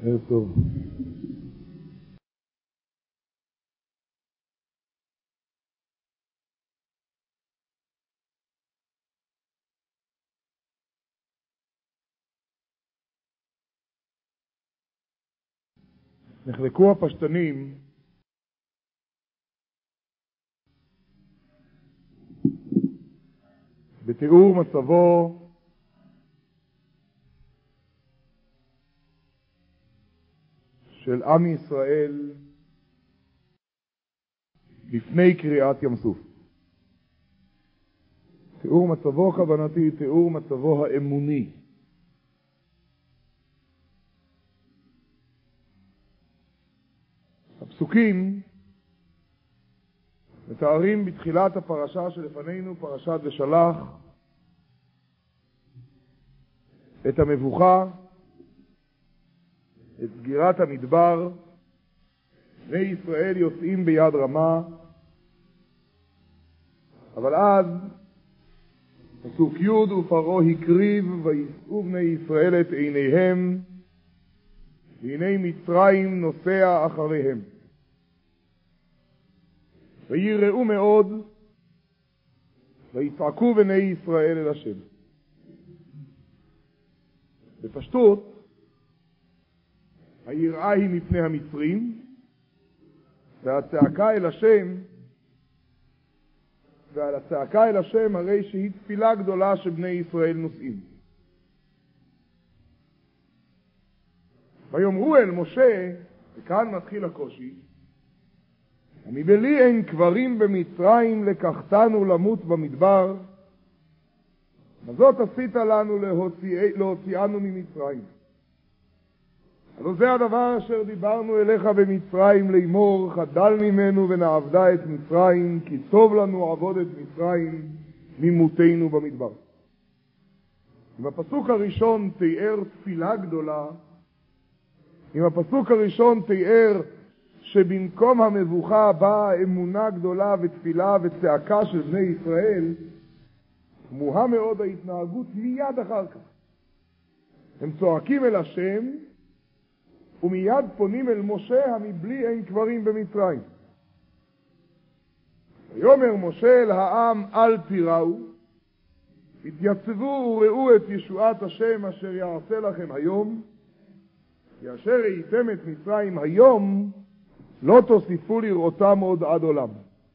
ערב טוב. נחלקו הפשטנים בתיאור מצבו של עם ישראל לפני קריאת ים סוף. תיאור מצבו, כוונתי, תיאור מצבו האמוני. הפסוקים מתארים בתחילת הפרשה שלפנינו, פרשת ושלח, את המבוכה, את סגירת המדבר. בני ישראל יוצאים ביד רמה, אבל אז פסוק י' ופרעה הקריב ויסעו בני ישראל את עיניהם והנה מצרים נוסע אחריהם ויראו מאוד ויצעקו בני ישראל אל השם. בפשטות היראה היא מפני המצרים, והצעקה אל השם, ועל הצעקה אל השם הרי שהיא תפילה גדולה שבני ישראל נושאים. ויאמרו אל משה, וכאן מתחיל הקושי, מבלי אין קברים במצרים לקחתנו למות במדבר, וזאת עשית לנו להוציאנו ממצרים. הלא זה הדבר אשר דיברנו אליך במצרים לאמור, חדל ממנו ונעבדה את מצרים, כי טוב לנו עבוד את מצרים ממותנו במדבר. אם הפסוק הראשון תיאר תפילה גדולה, אם הפסוק הראשון תיאר שבמקום המבוכה באה אמונה גדולה ותפילה וצעקה של בני ישראל, תמוהה מאוד ההתנהגות מיד אחר כך. הם צועקים אל השם, ומיד פונים אל משה המבלי אין קברים במצרים. ויאמר משה אל העם אל תיראו, התייצבו וראו את ישועת השם אשר יעשה לכם היום, כי אשר ראיתם את מצרים היום, לא תוסיפו לראותם עוד עד עולם.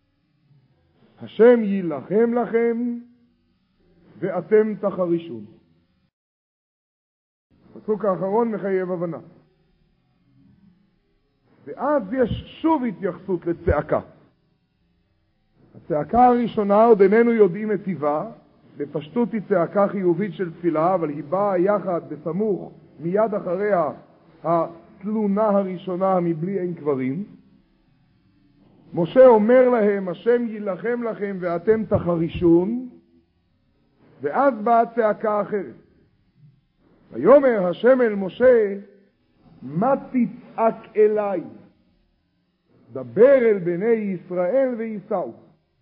השם יילחם לכם, ואתם תחרישון. הפסוק האחרון מחייב הבנה. ואז יש שוב התייחסות לצעקה. הצעקה הראשונה עוד איננו יודעים את טיבה, בפשטות היא צעקה חיובית של תפילה, אבל היא באה יחד בסמוך מיד אחריה התלונה הראשונה מבלי אין קברים. משה אומר להם, השם יילחם לכם ואתם תחרישון, ואז באה צעקה אחרת. ויאמר השם אל משה, מה תצעק אליי? דבר אל בני ישראל וייסעו.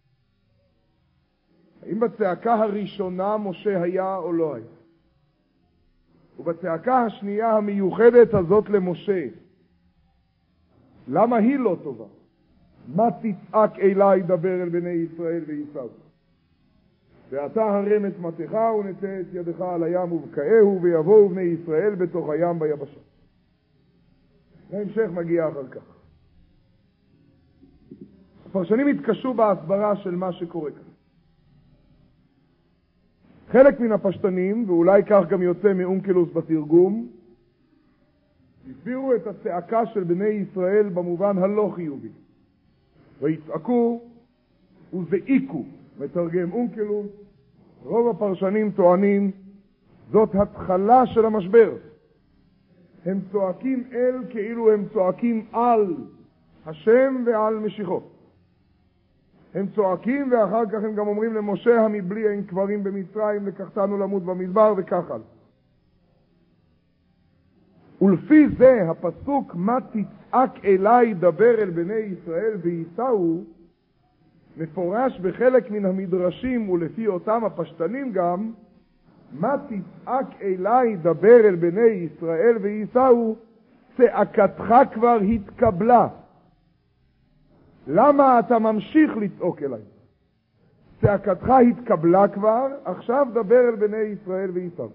האם בצעקה הראשונה משה היה או לא היה? ובצעקה השנייה המיוחדת הזאת למשה, למה היא לא טובה? מה תצעק אליי? דבר אל בני ישראל וייסעו. ואתה הרם את מטך ונטה את ידך על הים ובקעהו, ויבואו בני ישראל בתוך הים ביבשה. ההמשך מגיע אחר כך. הפרשנים התקשו בהסברה של מה שקורה כאן. חלק מן הפשטנים, ואולי כך גם יוצא מאונקלוס בתרגום, הסבירו את הצעקה של בני ישראל במובן הלא חיובי. ויצעקו וזעיקו, מתרגם אונקלוס. רוב הפרשנים טוענים, זאת התחלה של המשבר. הם צועקים אל כאילו הם צועקים על השם ועל משיחו. הם צועקים ואחר כך הם גם אומרים למשה המבלי אין קברים במצרים לקחתנו למות במדבר וכך הלאה. ולפי זה הפסוק מה תצעק אליי דבר אל בני ישראל וייסעו מפורש בחלק מן המדרשים, ולפי אותם הפשטנים גם, מה תצעק אליי דבר אל בני ישראל וייסעו, צעקתך כבר התקבלה. למה אתה ממשיך לצעוק אליי? צעקתך התקבלה כבר, עכשיו דבר אל בני ישראל וייסעו.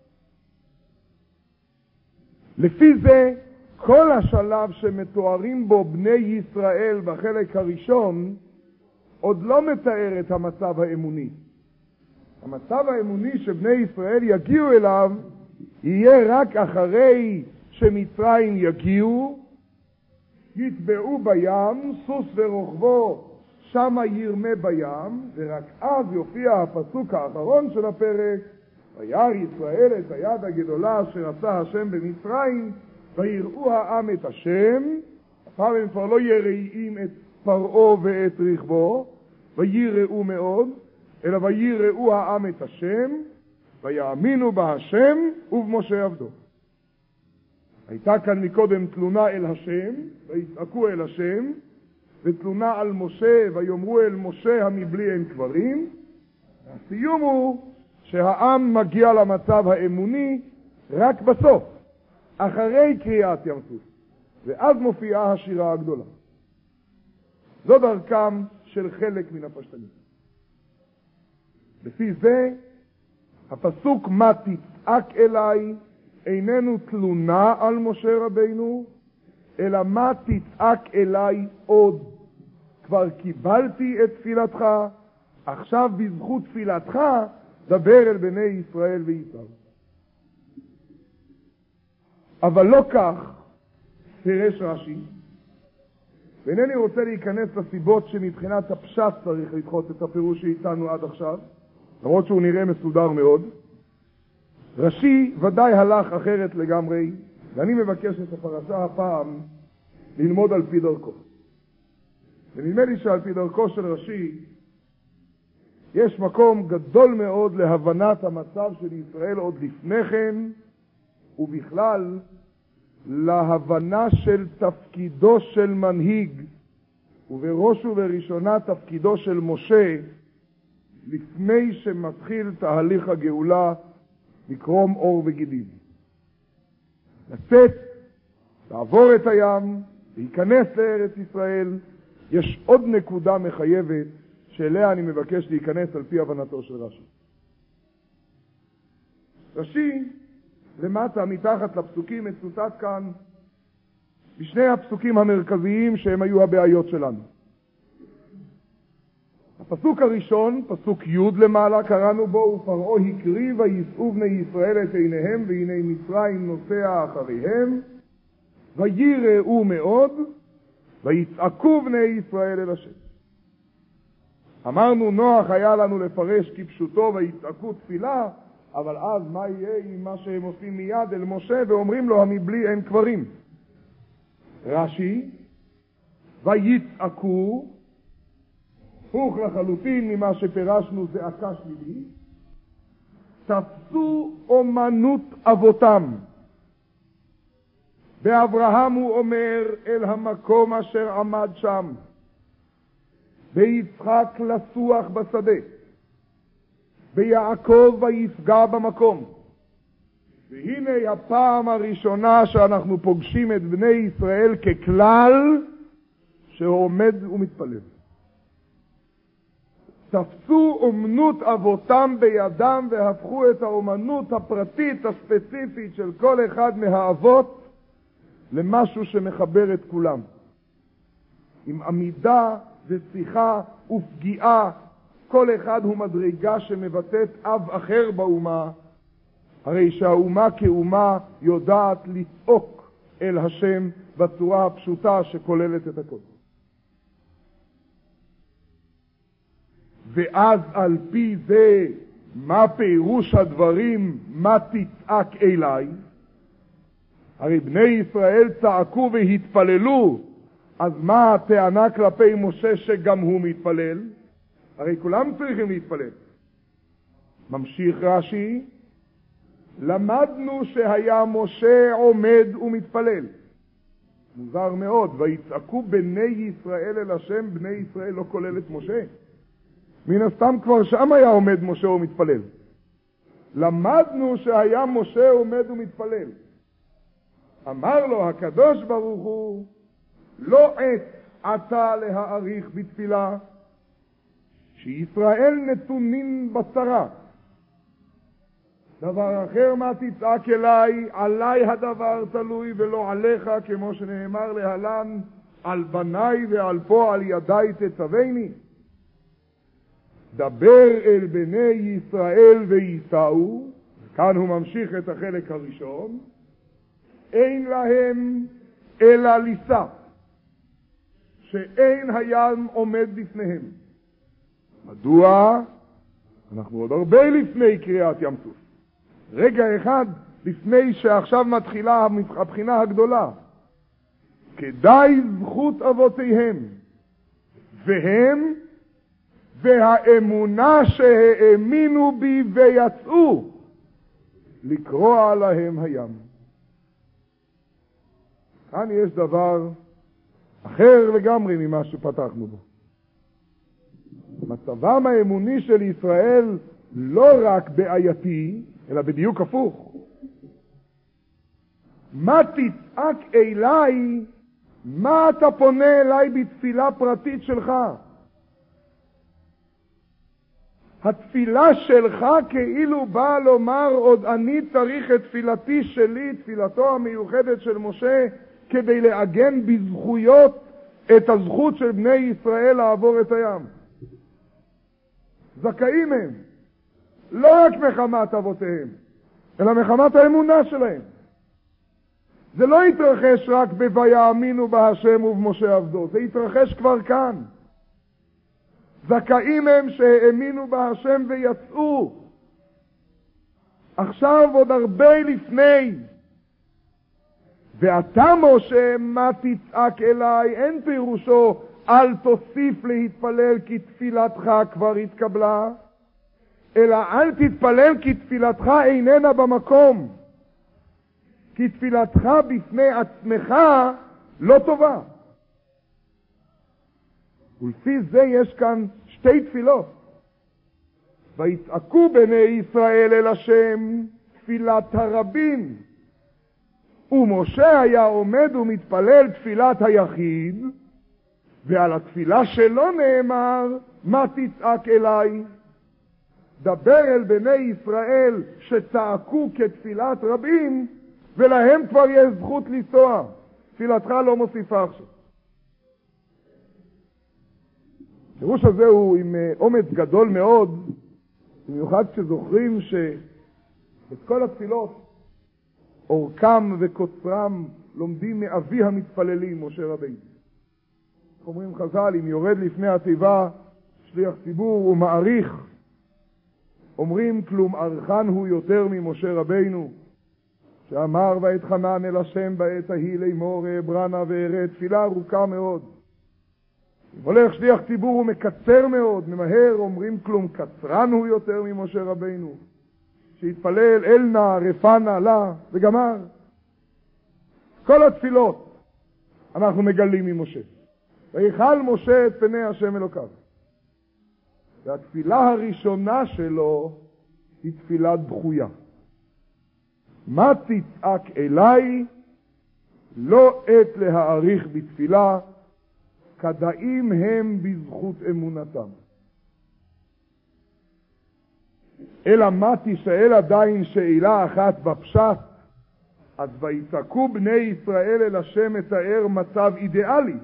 לפי זה, כל השלב שמתוארים בו בני ישראל בחלק הראשון, עוד לא מתאר את המצב האמוני. המצב האמוני שבני ישראל יגיעו אליו, יהיה רק אחרי שמצרים יגיעו, יטבעו בים, סוס ורוכבו שמה ירמה בים, ורק אז יופיע הפסוק האחרון של הפרק, וירא ישראל את היד הגדולה אשר עשה השם במצרים, ויראו העם את השם. הפעם הם כבר לא יראים את פרעה ואת רכבו, ויראו מאוד, אלא ויראו העם את השם, ויאמינו בהשם ובמשה עבדו. הייתה כאן מקודם תלונה אל השם, ויצעקו אל השם, ותלונה על משה, ויאמרו אל משה המבלי אין קברים. הסיום הוא שהעם מגיע למצב האמוני רק בסוף, אחרי קריאת ים סוף, ואז מופיעה השירה הגדולה. זו דרכם של חלק מן הפשטנים. לפי זה, הפסוק מה תצעק אליי איננו תלונה על משה רבינו, אלא מה תצעק אליי עוד. כבר קיבלתי את תפילתך, עכשיו בזכות תפילתך דבר אל בני ישראל וייסעו. אבל לא כך פירש רש"י, ואינני רוצה להיכנס לסיבות שמבחינת הפשט צריך לדחות את הפירוש שאיתנו עד עכשיו, למרות שהוא נראה מסודר מאוד. רש"י ודאי הלך אחרת לגמרי, ואני מבקש את הפרשה הפעם ללמוד על פי דרכו. ונדמה לי שעל פי דרכו של רש"י יש מקום גדול מאוד להבנת המצב של ישראל עוד לפני כן, ובכלל להבנה של תפקידו של מנהיג, ובראש ובראשונה תפקידו של משה, לפני שמתחיל תהליך הגאולה לקרום עור וגידים. לצאת, לעבור את הים, להיכנס לארץ ישראל. יש עוד נקודה מחייבת שאליה אני מבקש להיכנס על פי הבנתו של רש"י. רש"י למטה מתחת לפסוקים מצוטט כאן בשני הפסוקים המרכזיים שהם היו הבעיות שלנו. הפסוק הראשון, פסוק י' למעלה, קראנו בו, ופרעה הקריב ויסעו בני ישראל את עיניהם, והנה מצרים נוסע אחריהם, ויראו מאוד, ויצעקו בני ישראל אל השם. אמרנו, נוח היה לנו לפרש כפשוטו ויצעקו תפילה, אבל אז מה יהיה עם מה שהם עושים מיד אל משה ואומרים לו המבלי אין קברים? רש"י, ויצעקו, הפוך לחלוטין ממה שפרשנו זעקה שלילית, תפסו אומנות אבותם. באברהם הוא אומר אל המקום אשר עמד שם, ביצחק לסוח בשדה, ביעקב ויפגע במקום. והנה הפעם הראשונה שאנחנו פוגשים את בני ישראל ככלל שעומד ומתפלל. תפסו אומנות אבותם בידם והפכו את האומנות הפרטית הספציפית של כל אחד מהאבות למשהו שמחבר את כולם. עם עמידה ושיחה ופגיעה, כל אחד הוא מדרגה שמבטאת אב אחר באומה, הרי שהאומה כאומה יודעת לצעוק אל השם בצורה הפשוטה שכוללת את הכל. ואז על פי זה, מה פירוש הדברים, מה תצעק אליי? הרי בני ישראל צעקו והתפללו, אז מה הטענה כלפי משה שגם הוא מתפלל? הרי כולם צריכים להתפלל. ממשיך רש"י, למדנו שהיה משה עומד ומתפלל. מוזר מאוד, ויצעקו בני ישראל אל השם, בני ישראל לא כולל את משה. מן הסתם כבר שם היה עומד משה ומתפלל. למדנו שהיה משה עומד ומתפלל. אמר לו הקדוש ברוך הוא, לא עת עתה להאריך בתפילה, שישראל נתונים בצרה. דבר אחר מה תצעק אליי, עליי הדבר תלוי ולא עליך, כמו שנאמר להלן, על בניי ועל פועל ידיי תצווני. דבר אל בני ישראל וייסעו, כאן הוא ממשיך את החלק הראשון, אין להם אלא ליסע, שאין הים עומד בפניהם. מדוע? אנחנו עוד הרבה לפני קריאת ים סוף. רגע אחד לפני שעכשיו מתחילה הבחינה הגדולה. כדאי זכות אבותיהם, והם והאמונה שהאמינו בי ויצאו לקרוע להם הים. כאן יש דבר אחר לגמרי ממה שפתחנו בו. מצבם האמוני של ישראל לא רק בעייתי, אלא בדיוק הפוך. מה תצעק אליי? מה אתה פונה אליי בתפילה פרטית שלך? התפילה שלך כאילו באה לומר, עוד אני צריך את תפילתי שלי, תפילתו המיוחדת של משה, כדי לעגן בזכויות את הזכות של בני ישראל לעבור את הים. זכאים הם, לא רק מחמת אבותיהם, אלא מחמת האמונה שלהם. זה לא יתרחש רק ב"ויאמינו בהשם ובמשה עבדו", זה יתרחש כבר כאן. זכאים הם שהאמינו בהשם ויצאו. עכשיו עוד הרבה לפני. ואתה משה, מה תצעק אליי? אין פירושו אל תוסיף להתפלל כי תפילתך כבר התקבלה, אלא אל תתפלל כי תפילתך איננה במקום, כי תפילתך בפני עצמך לא טובה. ולפי זה יש כאן שתי תפילות. ויצעקו בני ישראל אל השם תפילת הרבים, ומשה היה עומד ומתפלל תפילת היחיד, ועל התפילה שלו נאמר, מה תצעק אליי? דבר אל בני ישראל שצעקו כתפילת רבים, ולהם כבר יש זכות לנסוע. תפילתך לא מוסיפה עכשיו. הפירוש הזה הוא עם אומץ גדול מאוד, במיוחד כשזוכרים שאת כל התפילות, אורכם וקוצרם, לומדים מאבי המתפללים, משה רבינו. אומרים חז"ל, אם יורד לפני התיבה שליח ציבור ומעריך, אומרים כלום ערכן הוא יותר ממשה רבינו, שאמר ואתחנן אל השם בעת ההיא לאמור אעברנה ואראה, תפילה ארוכה מאוד. אם הולך שליח ציבור ומקצר מאוד, ממהר, אומרים כלום קצרן הוא יותר ממשה רבינו, שהתפלל אל נא רפא נא לה וגמר. כל התפילות אנחנו מגלים ממשה. ויחל משה את פני השם אלוקיו. והתפילה הראשונה שלו היא תפילת דחויה. מה תצעק אליי? לא עת להאריך בתפילה, כדאים הם בזכות אמונתם. אלא מה תשאל עדיין שאלה אחת בפשט, אז ויצעקו בני ישראל אל השם מתאר מצב אידיאלי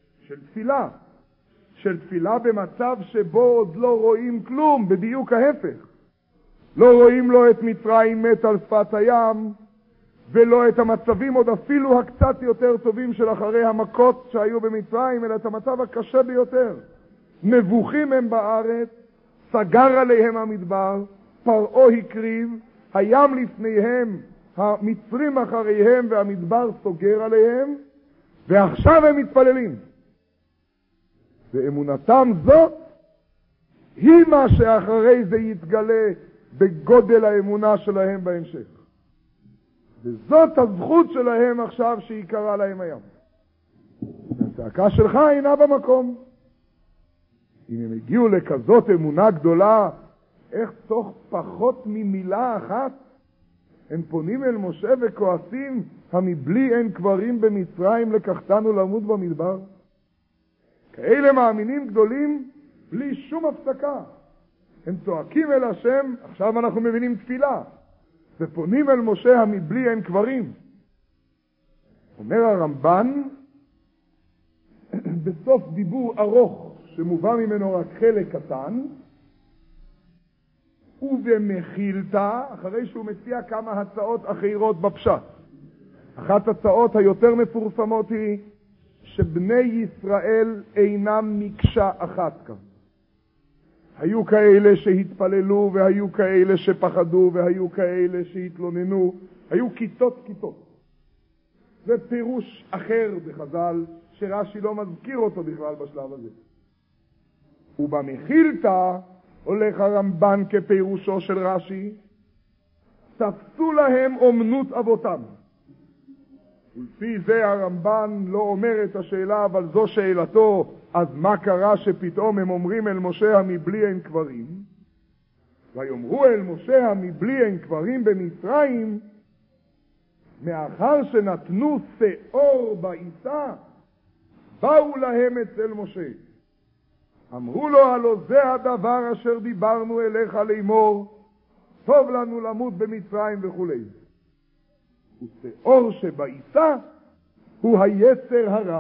של תפילה במצב שבו עוד לא רואים כלום, בדיוק ההפך. לא רואים לא את מצרים מת על שפת הים, ולא את המצבים עוד אפילו הקצת יותר טובים של אחרי המכות שהיו במצרים, אלא את המצב הקשה ביותר. נבוכים הם בארץ, סגר עליהם המדבר, פרעה הקריב, הים לפניהם, המצרים אחריהם והמדבר סוגר עליהם, ועכשיו הם מתפללים. ואמונתם זאת היא מה שאחרי זה יתגלה בגודל האמונה שלהם בהמשך. וזאת הזכות שלהם עכשיו שיקרא להם הים. הצעקה שלך אינה במקום. אם הם הגיעו לכזאת אמונה גדולה, איך תוך פחות ממילה אחת הם פונים אל משה וכועסים, המבלי אין קברים במצרים לקחתנו למות במדבר. כאלה מאמינים גדולים בלי שום הפסקה. הם צועקים אל השם, עכשיו אנחנו מבינים תפילה, ופונים אל משה המבלי אין קברים. אומר הרמב"ן, בסוף דיבור ארוך שמובא ממנו רק חלק קטן, ובמחילתא, אחרי שהוא מציע כמה הצעות אחרות בפשט. אחת הצעות היותר מפורסמות היא שבני ישראל אינם מקשה אחת כאן. היו כאלה שהתפללו והיו כאלה שפחדו והיו כאלה שהתלוננו, היו כיתות. זה פירוש אחר בחז"ל שרש"י לא מזכיר אותו בכלל בשלב הזה. ובמחילתא הולך הרמב"ן כפירושו של רש"י, תפסו להם אומנות אבותם. ולפי זה הרמב"ן לא אומר את השאלה, אבל זו שאלתו, אז מה קרה שפתאום הם אומרים אל משה המבלי אין קברים? ויאמרו אל משה המבלי אין קברים במצרים, מאחר שנתנו שאור בעיסה, באו להם אצל משה. אמרו לו, הלא זה הדבר אשר דיברנו אליך לאמור, טוב לנו למות במצרים וכו'. ושאור שבעיסה הוא היצר הרע.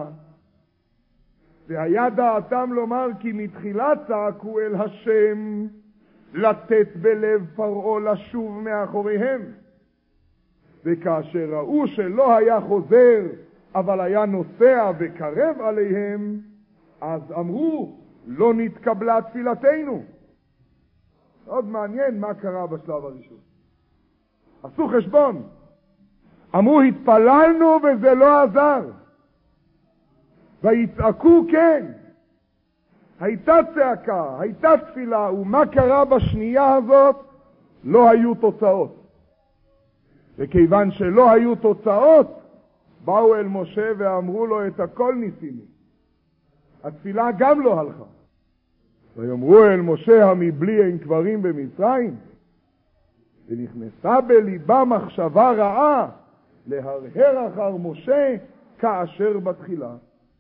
והיה דעתם לומר כי מתחילה צעקו אל השם, לתת בלב פרעה לשוב מאחוריהם. וכאשר ראו שלא היה חוזר, אבל היה נוסע וקרב עליהם, אז אמרו, לא נתקבלה תפילתנו. עוד מעניין מה קרה בשלב הראשון. עשו חשבון. אמרו, התפללנו וזה לא עזר. ויצעקו כן. הייתה צעקה, הייתה תפילה, ומה קרה בשנייה הזאת? לא היו תוצאות. וכיוון שלא היו תוצאות, באו אל משה ואמרו לו את הכל ניסינו. התפילה גם לא הלכה. ויאמרו אל משה המבלי אין קברים במצרים, ונכנסה בליבה מחשבה רעה להרהר אחר משה כאשר בתחילה.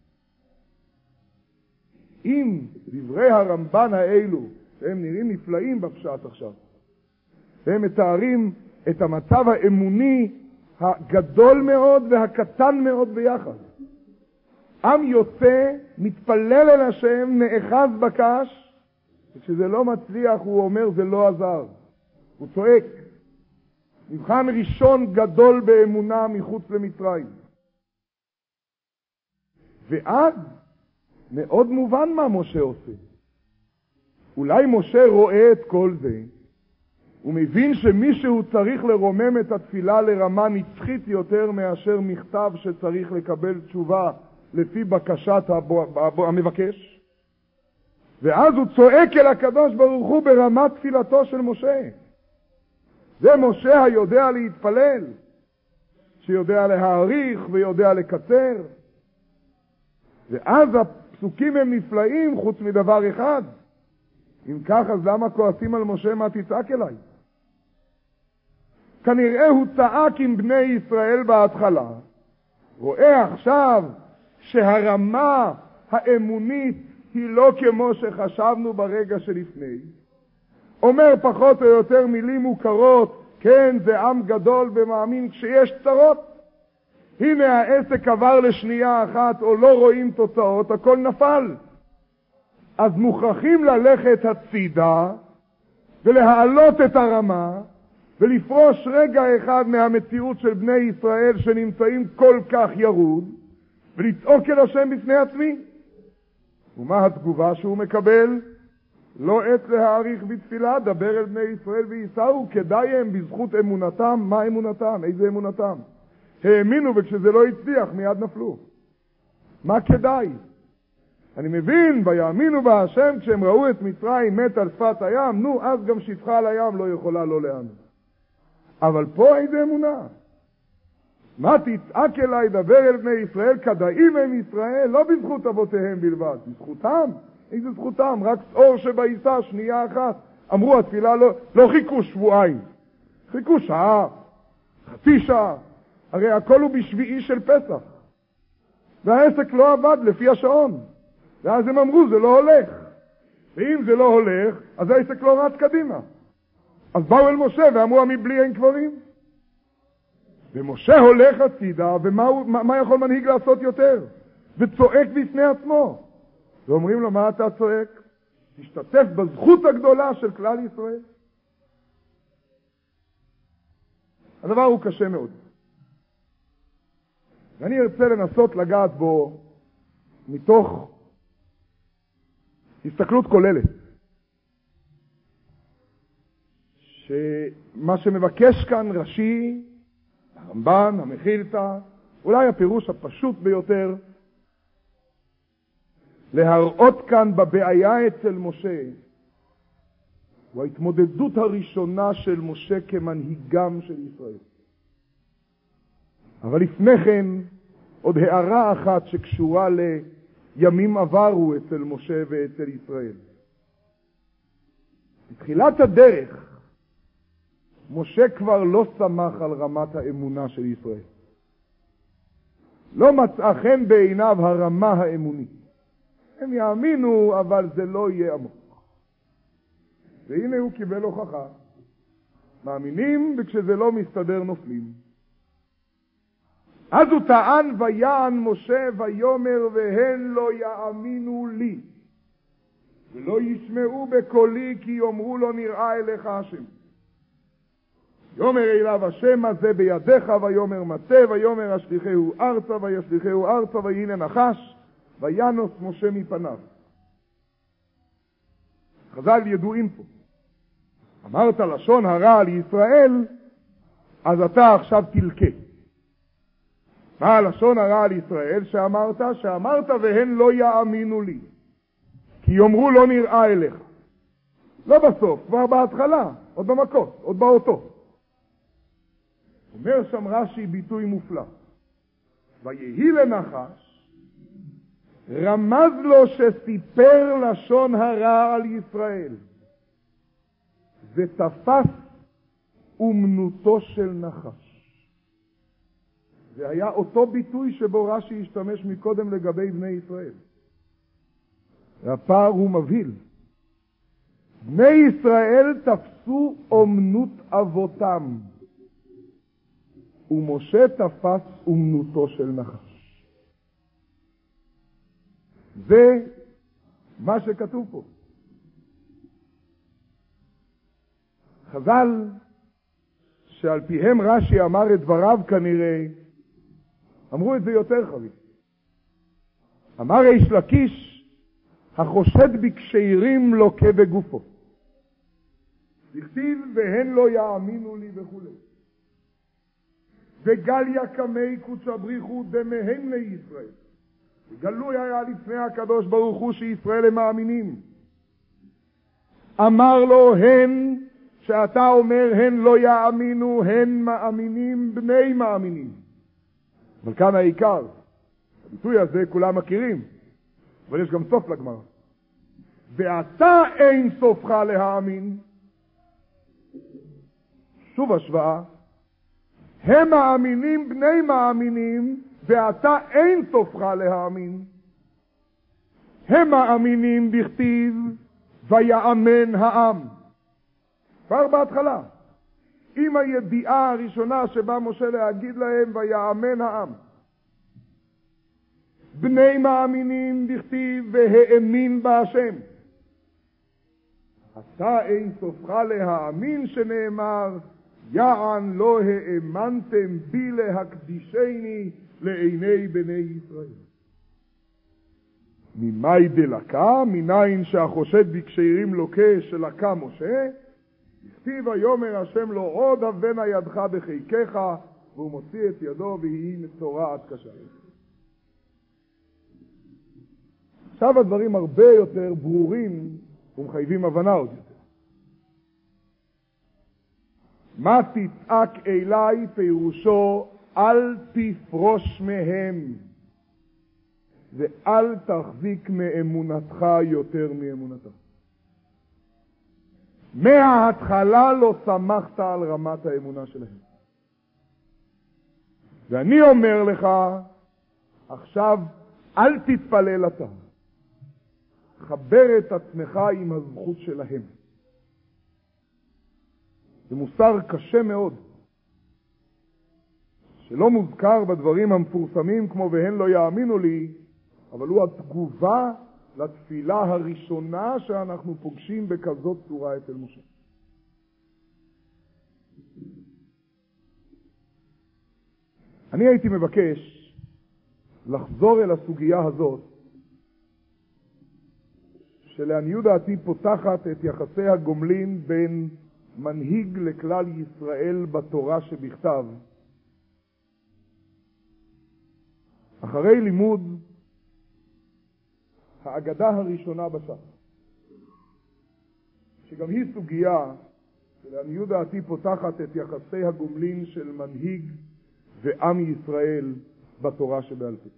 אם דברי הרמב"ן האלו, שהם נראים נפלאים בפשט עכשיו, והם מתארים את המצב האמוני הגדול מאוד והקטן מאוד ביחד. עם יוצא, מתפלל אל השם, נאחז בקש, וכשזה לא מצליח הוא אומר זה לא עזר. הוא צועק. מבחן ראשון גדול באמונה מחוץ למצרים. ואז מאוד מובן מה משה עושה. אולי משה רואה את כל זה, הוא מבין שמישהו צריך לרומם את התפילה לרמה נצחית יותר מאשר מכתב שצריך לקבל תשובה לפי בקשת המבקש. ואז הוא צועק אל הקדוש ברוך הוא ברמת תפילתו של משה. זה משה היודע להתפלל, שיודע להעריך ויודע לקצר. ואז הפסוקים הם נפלאים חוץ מדבר אחד. אם כך, אז למה כועסים על משה? מה תצעק אליי? כנראה הוא צעק עם בני ישראל בהתחלה. רואה עכשיו שהרמה האמונית היא לא כמו שחשבנו ברגע שלפני. אומר פחות או יותר מילים מוכרות, כן, זה עם גדול ומאמין כשיש צרות. הנה העסק עבר לשנייה אחת או לא רואים תוצאות, הכל נפל. אז מוכרחים ללכת הצידה ולהעלות את הרמה ולפרוש רגע אחד מהמציאות של בני ישראל שנמצאים כל כך ירוד ולצעוק אל השם בפני עצמי. ומה התגובה שהוא מקבל? לא עת להעריך בתפילה, דבר אל בני ישראל וייסעו, כדאי הם בזכות אמונתם. מה אמונתם? איזה אמונתם? האמינו וכשזה לא הצליח מיד נפלו. מה כדאי? אני מבין, ויאמינו בהשם כשהם ראו את מצרים מת על שפת הים, נו, אז גם שפחה על הים לא יכולה לא להאמין. אבל פה איזה אמונה? מה תצעק אליי, דבר אל בני ישראל, כדאים הם ישראל, לא בזכות אבותיהם בלבד, בזכותם. איזה זכותם? רק אור שבעיסה, שנייה אחת. אמרו התפילה לא חיכו שבועיים, חיכו שעה. חצי שעה, הרי הכל הוא בשביעי של פסח. והעסק לא עבד לפי השעון. ואז הם אמרו, זה לא הולך. ואם זה לא הולך, אז העסק לא רץ קדימה. אז באו אל משה ואמרו, מבלי אין קברים. ומשה הולך הצידה, ומה יכול מנהיג לעשות יותר? וצועק בפני עצמו. ואומרים לו, מה אתה צועק? תשתתף בזכות הגדולה של כלל ישראל. הדבר הוא קשה מאוד. ואני ארצה לנסות לגעת בו מתוך הסתכלות כוללת. שמה שמבקש כאן רש"י, הרמב"ן, המחילתא, אולי הפירוש הפשוט ביותר, להראות כאן בבעיה אצל משה, הוא ההתמודדות הראשונה של משה כמנהיגם של ישראל. אבל לפני כן, עוד הערה אחת שקשורה לימים עברו אצל משה ואצל ישראל. בתחילת הדרך, משה כבר לא סמך על רמת האמונה של ישראל. לא מצא חן בעיניו הרמה האמונית. הם יאמינו, אבל זה לא יהיה עמוק. והנה הוא קיבל הוכחה. מאמינים, וכשזה לא מסתדר נופלים. אז הוא טען ויען משה ויומר והן לא יאמינו לי. ולא ישמעו בקולי כי יאמרו לו נראה אליך השם. יאמר אליו השם הזה בידיך ויאמר מטה ויאמר השליחהו ארצה וישליחהו ארצה והנה נחש וינוס משה מפניו. חז"ל ידועים פה. אמרת לשון הרע על ישראל, אז אתה עכשיו תלכה. מה הלשון הרע על ישראל שאמרת? שאמרת והן לא יאמינו לי. כי יאמרו לא נראה אליך. לא בסוף, כבר בהתחלה, עוד במכות, עוד באותו. אומר שם רש"י ביטוי מופלא. ויהי לנחש, רמז לו שסיפר לשון הרע על ישראל. ותפס אומנותו של נחש. זה היה אותו ביטוי שבו רש"י השתמש מקודם לגבי בני ישראל. והפער הוא מבהיל. בני ישראל תפסו אומנות אבותם. ומשה תפס אומנותו של נחש. זה מה שכתוב פה. חז"ל, שעל פיהם רש"י אמר את דבריו כנראה, אמרו את זה יותר חביב. אמר איש לקיש, החושד בקשיירים לוקה בגופו. דכתיב והן לא יאמינו לי וכו'. וגליה קמי קודשא בריחו דמיהן לישראל. וגלוי היה לפני הקדוש ברוך הוא שישראל הם מאמינים. אמר לו הן, שאתה אומר הן לא יאמינו, הן מאמינים בני מאמינים. אבל כאן העיקר, הביטוי הזה כולם מכירים, אבל יש גם סוף לגמרא. ואתה אין סופך להאמין. שוב השוואה, הם מאמינים בני מאמינים, ואתה אין סופך להאמין. הם מאמינים בכתיב ויאמן העם. כבר בהתחלה, עם הידיעה הראשונה שבה משה להגיד להם ויאמן העם. בני מאמינים בכתיב והאמין בהשם. אתה אין סופך להאמין שנאמר יען לא האמנתם בי להקדישני לעיני בני ישראל. ממאי דלקה, מניין שהחושד בקשיירים לוקה שלקה משה, הכתיב ויאמר השם לו עוד אבנה ידך בחיקך, והוא מוציא את ידו והיא מצורעת קשה. עכשיו הדברים הרבה יותר ברורים ומחייבים הבנה עוד יותר. מה תצעק אליי פירושו אל תפרוש מהם ואל תחזיק מאמונתך יותר מאמונתך. מההתחלה לא סמכת על רמת האמונה שלהם. ואני אומר לך, עכשיו אל תתפלל אתה. חבר את עצמך עם הזכות שלהם. זה מוסר קשה מאוד, שלא מוזכר בדברים המפורסמים כמו והן לא יאמינו לי, אבל הוא התגובה לתפילה הראשונה שאנחנו פוגשים בכזאת צורה אצל משה. אני הייתי מבקש לחזור אל הסוגיה הזאת, שלעניות דעתי פותחת את יחסי הגומלין בין מנהיג לכלל ישראל בתורה שבכתב, אחרי לימוד האגדה הראשונה בש"ס, שגם היא סוגיה שלעניות דעתי פותחת את יחסי הגומלין של מנהיג ועם ישראל בתורה שבעל פה.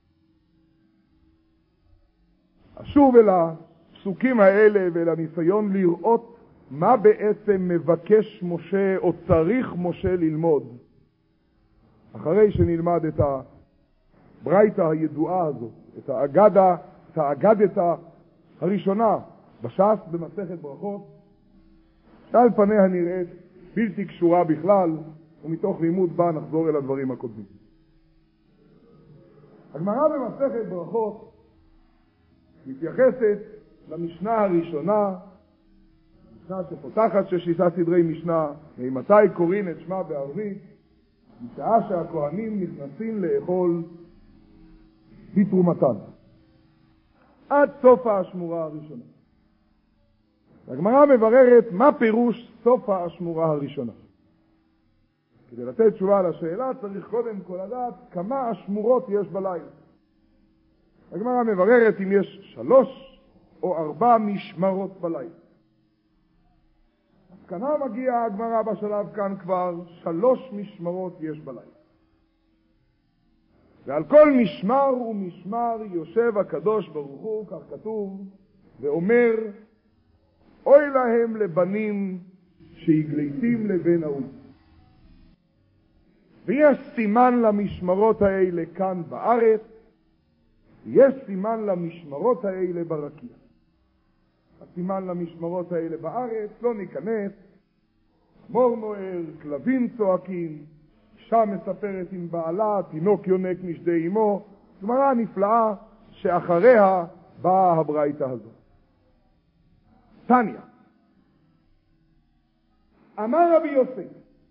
אשוב אל הפסוקים האלה ואל הניסיון לראות מה בעצם מבקש משה או צריך משה ללמוד אחרי שנלמד את הברייתא הידועה הזאת, את האגדתא הראשונה בש"ס במסכת ברכות, שעל פניה נראית בלתי קשורה בכלל, ומתוך לימוד בה נחזור אל הדברים הקודמים. הגמרא במסכת ברכות מתייחסת למשנה הראשונה, משנה שפותחת ששישה סדרי משנה, ממתי קוראים את שמה בערבית, משעה שהכהנים נכנסים לאכול בתרומתן, עד סוף האשמורה הראשונה. הגמרא מבררת מה פירוש סוף האשמורה הראשונה. כדי לתת תשובה על השאלה צריך קודם כל לדעת כמה אשמורות יש בלילה. הגמרא מבררת אם יש 3 או 4 משמרות בלילה. אז כאן מגיעה הגמרא בשלב כאן כבר 3 משמרות יש בלילה. ועל כל משמר ומשמר יושב הקדוש ברוך הוא, כך כתוב, ואומר, אוי להם לבנים שהגליתים לבן ההוא. ויש סימן למשמרות האלה כאן בארץ, יש סימן למשמרות האלה ברקיע. הסימן למשמרות האלה בארץ לא ניכנס, מור נוער, כלבים צועקים, אישה מספרת עם בעלה, תינוק יונק משדי אמו, גמרא נפלאה שאחריה באה הברייתא הזאת. תניא, אמר רבי יוסף,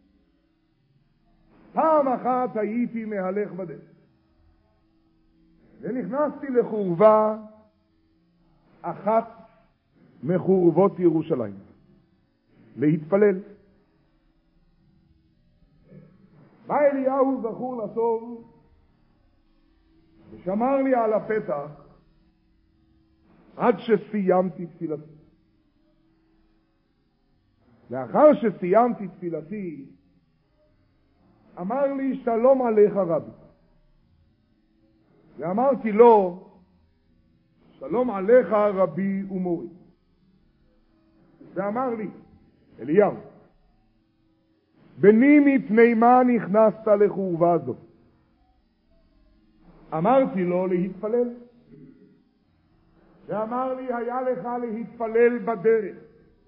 פעם אחת הייתי מהלך בדרך, ונכנסתי לחורבה אחת מחורבות ירושלים, להתפלל. בא אליהו זכור לטוב, ושמר לי על הפתח, עד שסיימתי תפילתי. לאחר שסיימתי תפילתי, אמר לי, שלום עליך רבי. ואמרתי לו, שלום עליך רבי ומורי. ואמר לי, אליהו, בני מפני מה נכנסת לחורבה זו? אמרתי לו, להתפלל. ואמר לי, היה לך להתפלל בדרך.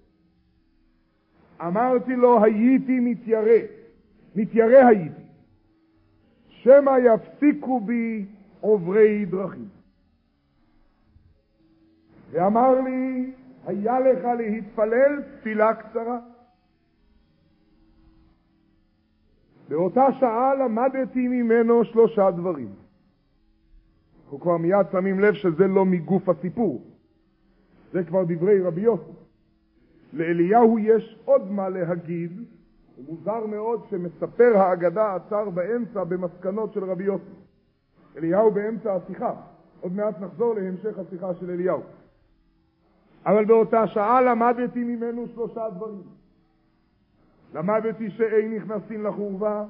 אמרתי לו, הייתי מתיירא הייתי, שמא יפסיקו בי עוברי דרכים. ואמר לי, היה לך להתפלל תפילה קצרה. באותה שעה למדתי ממנו 3 דברים. אנחנו כבר מיד שמים לב שזה לא מגוף הסיפור, זה כבר דברי רבי יוסף. לאליהו יש עוד מה להגיד, ומוזר מאוד שמספר האגדה עצר באמצע במסקנות של רבי יוסף. אליהו באמצע השיחה, עוד מעט נחזור להמשך השיחה של אליהו. אבל באותה שעה למדתי ממנו 3 דברים. למדתי שאין נכנסים לחורבה,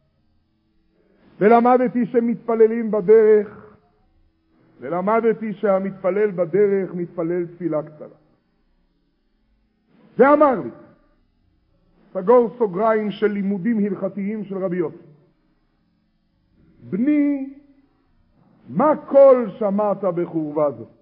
ולמדתי שמתפללים בדרך, ולמדתי שהמתפלל בדרך מתפלל תפילה קצרה. ואמר לי, סגור סוגריים של לימודים הלכתיים של רבי יוסף, בני, מה קול שמעת בחורבה זו?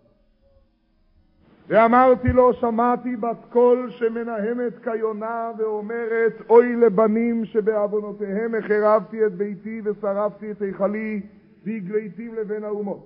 ואמרתי לו, שמעתי בת קול שמנהמת כיונה ואומרת, אוי לבנים שבעוונותיהם החרבתי את ביתי ושרפתי את היכלי והגליתים לבין האומות.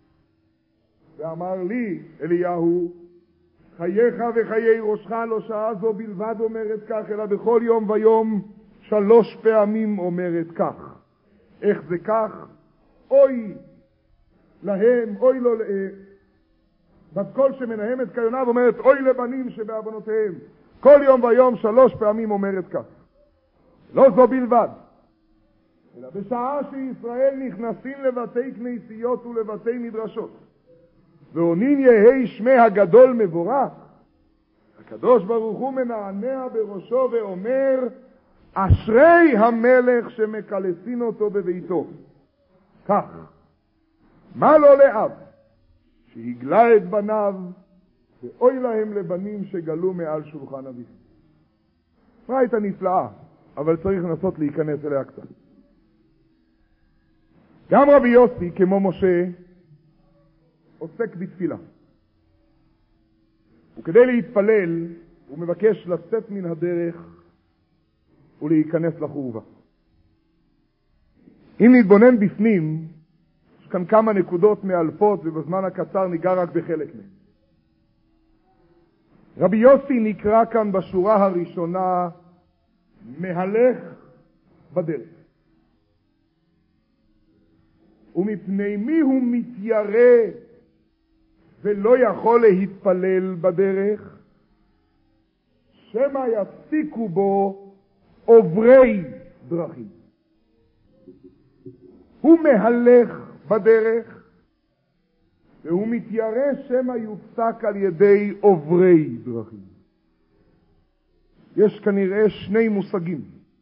ואמר לי אליהו, חייך וחיי ראשך לא שעה זו בלבד אומרת כך, אלא בכל יום ויום 3 פעמים אומרת כך. איך זה כך? אוי להם, אוי לו להם. בת קול שמנהמת כיונה ואומרת, אוי לבנים שבעוונותיהם. כל יום ויום 3 פעמים אומרת כך. לא זו בלבד, אלא בשעה שישראל נכנסים לבתי כנסיות ולבתי מדרשות, ועונין יהי שמי הגדול מבורך, הקדוש ברוך הוא מנענע בראשו ואומר, אשרי המלך שמקלסין אותו בביתו. כך, מה לא לאב שהגלה את בניו, ואוי להם לבנים שגלו מעל שולחן אביו. פרייתא נפלאה, אבל צריך לנסות להיכנס אליה קצת. גם רבי יוסי, כמו משה, עוסק בתפילה. וכדי להתפלל, הוא מבקש לצאת מן הדרך ולהיכנס לחורבה. אם נתבונן בפנים, יש כאן כמה נקודות מאלפות, ובזמן הקצר ניגע רק בחלק מהם. רבי יוסי נקרא כאן בשורה הראשונה, מהלך בדרך. ומפני מי הוא מתיירא ולא יכול להתפלל בדרך? שמא יפסיקו בו עוברי דרכים. הוא מהלך בדרך, והוא מתיירא שמא יופסק על ידי עוברי דרכים. יש כנראה 2 מושגים.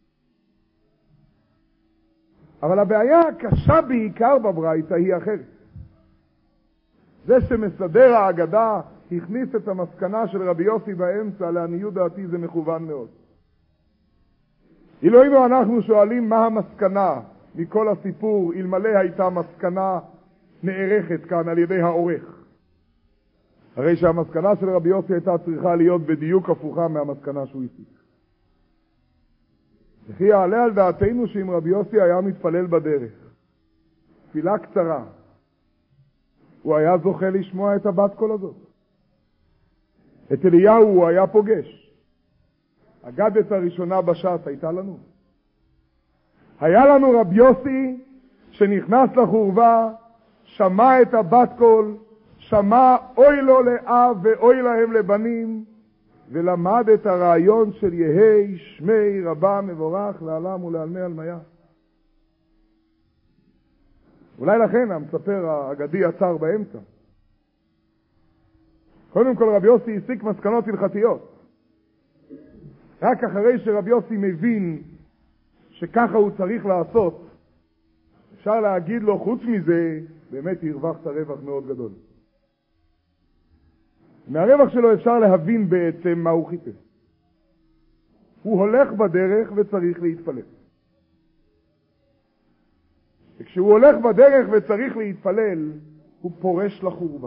אבל הבעיה הקשה בעיקר בברייתא היא אחרת. זה שמסדר ההגדה הכניס את המסקנה של רבי יוסי באמצע, לעניות דעתי זה מכוון מאוד. אילו אנחנו שואלים מה המסקנה מכל הסיפור, אלמלא הייתה מסקנה נערכת כאן על ידי העורך. הרי שהמסקנה של רבי יוסי הייתה צריכה להיות בדיוק הפוכה מהמסקנה שהוא הסיק. וכי יעלה על דעתנו שאם רבי יוסי היה מתפלל בדרך, תפילה קצרה, הוא היה זוכה לשמוע את הבת קול הזאת. את אליהו הוא היה פוגש. אגדת הראשונה בשעת הייתה לנו. היה לנו רבי יוסי שנכנס לחורבה, שמע את הבת קול, שמע אוי לו לאב ואוי להם לבנים, ולמד את הרעיון של יהי שמי רבה מבורך לעלם ולעלמי עלמיה. אולי לכן המספר האגדי עצר באמצע. קודם כל רבי יוסי הסיק מסקנות הלכתיות. רק אחרי שרבי יוסי מבין שככה הוא צריך לעשות, אפשר להגיד לו חוץ מזה, באמת הרווחת רווח מאוד גדול. מהרווח שלו אפשר להבין בעצם מה הוא חיפש. הוא הולך בדרך וצריך להתפלל. וכשהוא הולך בדרך וצריך להתפלל, הוא פורש לחורבה.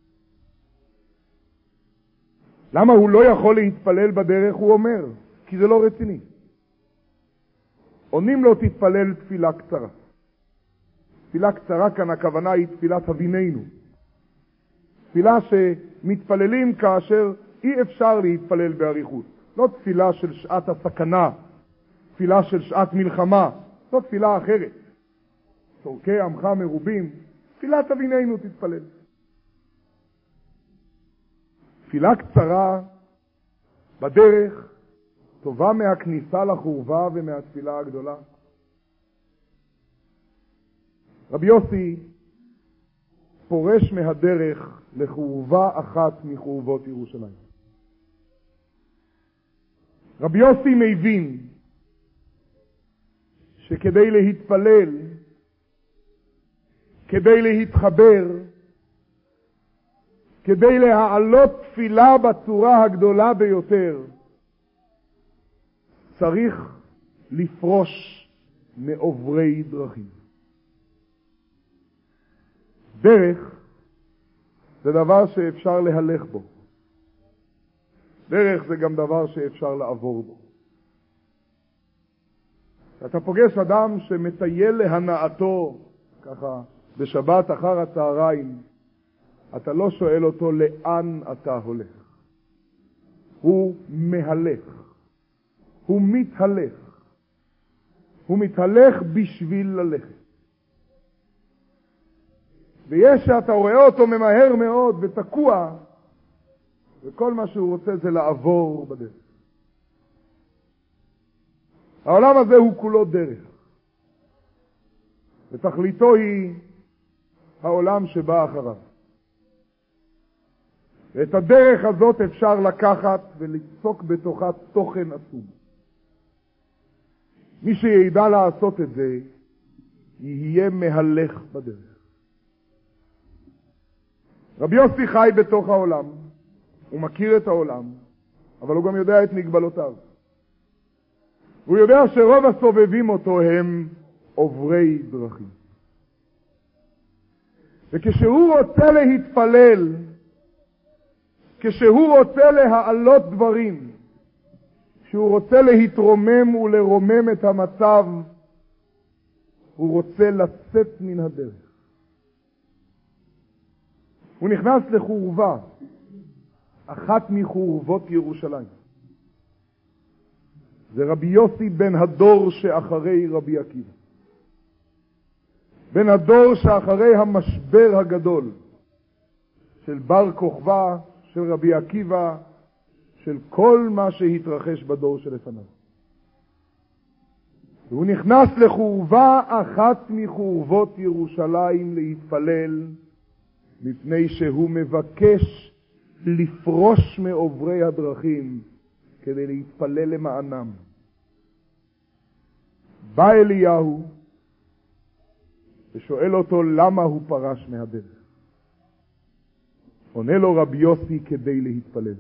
למה הוא לא יכול להתפלל בדרך? הוא אומר, כי זה לא רציני. עונים לו תתפלל תפילה קצרה. תפילה קצרה כאן הכוונה היא תפילת אבינינו. תפילה שמתפללים כאשר אי אפשר להתפלל באריכות. לא תפילה של שעת הסכנה, תפילה של שעת מלחמה, לא תפילה אחרת. צורכי עמך מרובים, תפילת אבינינו תתפלל. תפילה קצרה בדרך טובה מהכניסה לחורבה ומהתפילה הגדולה. רבי יוסי פורש מהדרך לחורבה אחת מחורבות ירושלים. רבי יוסי מבין שכדי להתפלל, כדי להתחבר, כדי להעלות תפילה בצורה הגדולה ביותר, צריך לפרוש מעוברי דרכים. דרך זה דבר שאפשר להלך בו. דרך זה גם דבר שאפשר לעבור בו. אתה פוגש אדם שמטייל להנאתו, ככה, בשבת אחר הצהריים, אתה לא שואל אותו לאן אתה הולך. הוא מהלך. הוא מתהלך. הוא מתהלך בשביל ללכת. ויש שאתה רואה אותו ממהר מאוד ותקוע, וכל מה שהוא רוצה זה לעבור בדרך. העולם הזה הוא כולו דרך. ותכליתו היא העולם שבא אחריו. ואת הדרך הזאת אפשר לקחת ולצוק בתוכה תוכן עצום. מי שידע לעשות את זה, יהיה מהלך בדרך. רבי יוסי חי בתוך העולם, הוא מכיר את העולם, אבל הוא גם יודע את מגבלותיו. הוא יודע שרוב הסובבים אותו הם עוברי דרכים. וכשהוא רוצה להתפלל, כשהוא רוצה להעלות דברים, כשהוא רוצה להתרומם ולרומם את המצב, הוא רוצה לצאת מן הדרך. הוא נכנס לחורבה, אחת מחורבות ירושלים. זה רבי יוסי בן הדור שאחרי רבי עקיבא. בן הדור שאחרי המשבר הגדול של בר כוכבא, של רבי עקיבא, של כל מה שהתרחש בדור שלפניו. והוא נכנס לחורבה, אחת מחורבות ירושלים, להתפלל, מפני שהוא מבקש לפרוש מעוברי הדרכים כדי להתפלל למענם. בא אליהו ושואל אותו למה הוא פרש מהדרך. עונה לו רבי יוסי כדי להתפלל.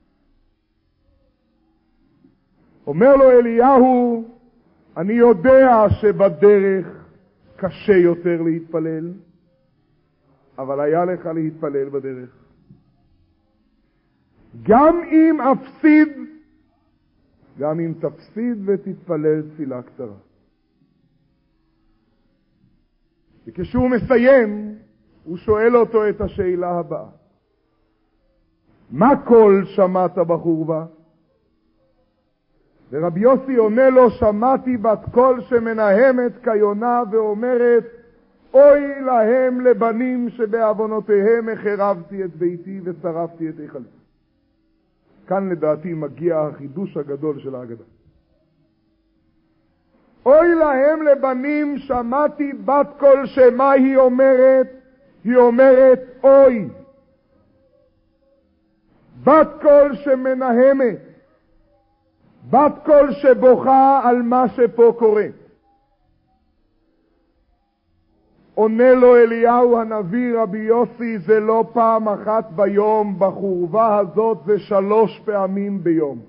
אומר לו אליהו, אני יודע שבדרך קשה יותר להתפלל, אבל היה לך להתפלל בדרך. גם אם אפסיד, גם אם תפסיד ותתפלל תפילה קצרה. וכשהוא מסיים, הוא שואל אותו את השאלה הבאה. מה קול שמעת בחורבה? ורבי יוסי עונה לו, שמעתי בת קול שמנהמת כיונה ואומרת, אוי להם לבנים שבעוונותיהם החרבתי את ביתי ושרפתי את היכלי. כאן לדעתי מגיע החידוש הגדול של ההגדה. אוי להם לבנים, שמעתי בת קול שמה היא אומרת? היא אומרת אוי. בת קול שמנהמת. בת קול שבוכה על מה שפה קורה. עונה לו אליהו הנביא, רבי יוסי, זה לא פעם אחת ביום, בחורבה הזאת זה 3 פעמים ביום.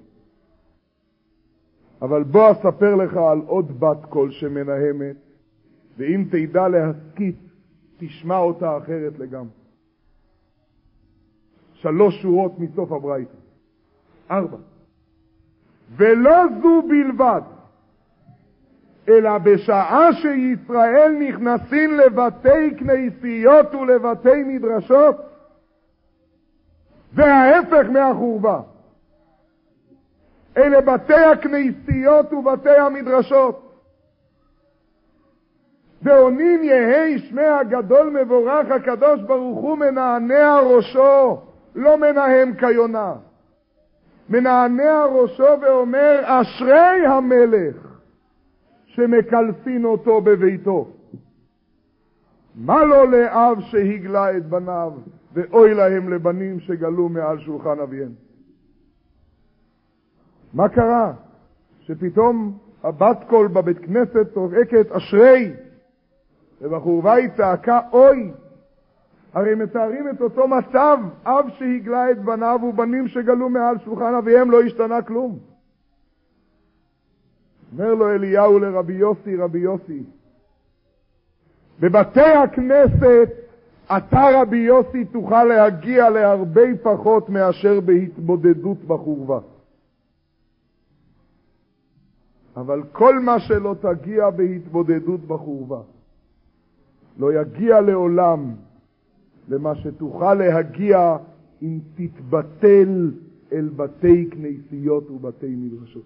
אבל בוא אספר לך על עוד בת קול שמנהמת, ואם תדע להסכית, תשמע אותה אחרת לגמרי. 3 שורות מסוף הברייתא. 4. ולא זו בלבד, אלא בשעה שישראל נכנסים לבתי כנסיות ולבתי מדרשות, זה ההפך מהחורבה. אלה בתי הכנסיות ובתי המדרשות. ועונים יהי שמי הגדול מבורך הקדוש ברוך הוא, מנענע ראשו, לא מנהם כיונה. מנענע ראשו ואומר, אשרי המלך שמקלפין אותו בביתו. מה לו לאב שהגלה את בניו, ואוי להם לבנים שגלו מעל שולחן אביהם. מה קרה? שפתאום הבת קול בבית כנסת צועקת אשרי, ובחורבה היא צעקה אוי. הרי מתארים את אותו מצב, אב שהגלה את בניו ובנים שגלו מעל שולחן אביהם, לא השתנה כלום. אומר לו אליהו לרבי יוסי, רבי יוסי, בבתי הכנסת אתה רבי יוסי תוכל להגיע להרבה פחות מאשר בהתבודדות בחורבה. אבל כל מה שלא תגיע בהתבודדות בחורבה, לא יגיע לעולם למה שתוכל להגיע אם תתבטל אל בתי כנסיות ובתי מדרשות.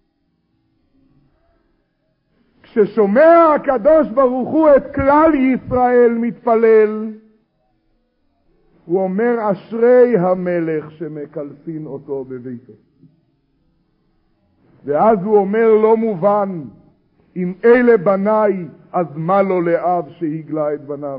כששומע הקדוש ברוך הוא את כלל ישראל מתפלל, הוא אומר אשרי המלך שמקלסין אותו בביתו. ואז הוא אומר לא מובן, אם אלה בניי אז מה לו לאב שהגלה את בניו.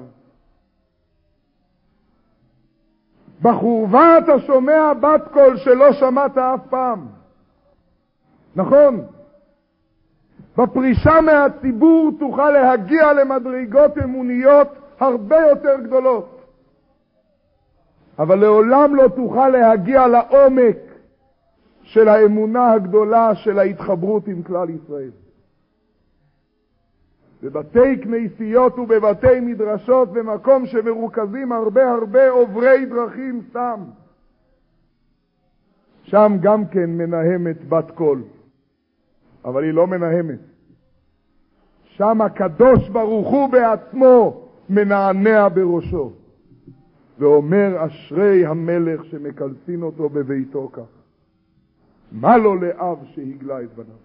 בחורבה אתה שומע בת קול שלא שמעת אף פעם. נכון. בפרישה מהציבור תוכל להגיע למדרגות אמוניות הרבה יותר גדולות. אבל לעולם לא תוכל להגיע לעומק של האמונה הגדולה של ההתחברות עם כלל ישראל. בבתי כנסיות ובבתי מדרשות, במקום שמרוכזים הרבה עוברי דרכים סתם. שם גם כן מנהמת בת קול, אבל היא לא מנהמת. שם הקדוש ברוך הוא בעצמו מנענע בראשו, ואומר אשרי המלך שמקלסין אותו בביתו כך. מה לו לאב שהגלה את בניו.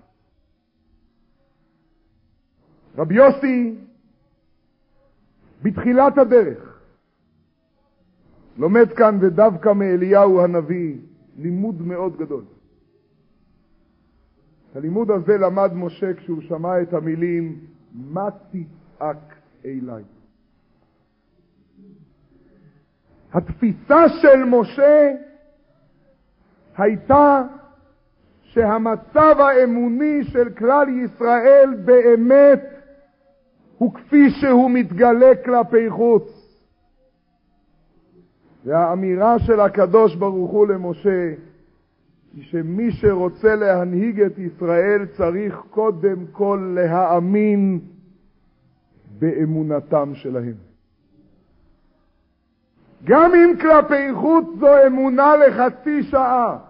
רבי יוסי בתחילת הדרך לומד כאן ודווקא מאליהו הנביא לימוד מאוד גדול. הלימוד הזה למד משה כשהוא שמע את המילים מה תצעק אליי. התפיסה של משה הייתה שהמצב האמוני של כלל ישראל באמת הוא כפי שהוא מתגלה כלפי חוץ. והאמירה של הקדוש ברוך הוא למשה היא שמי שרוצה להנהיג את ישראל צריך קודם כל להאמין באמונתם שלהם. גם אם כלפי חוץ זו אמונה לחצי שעה,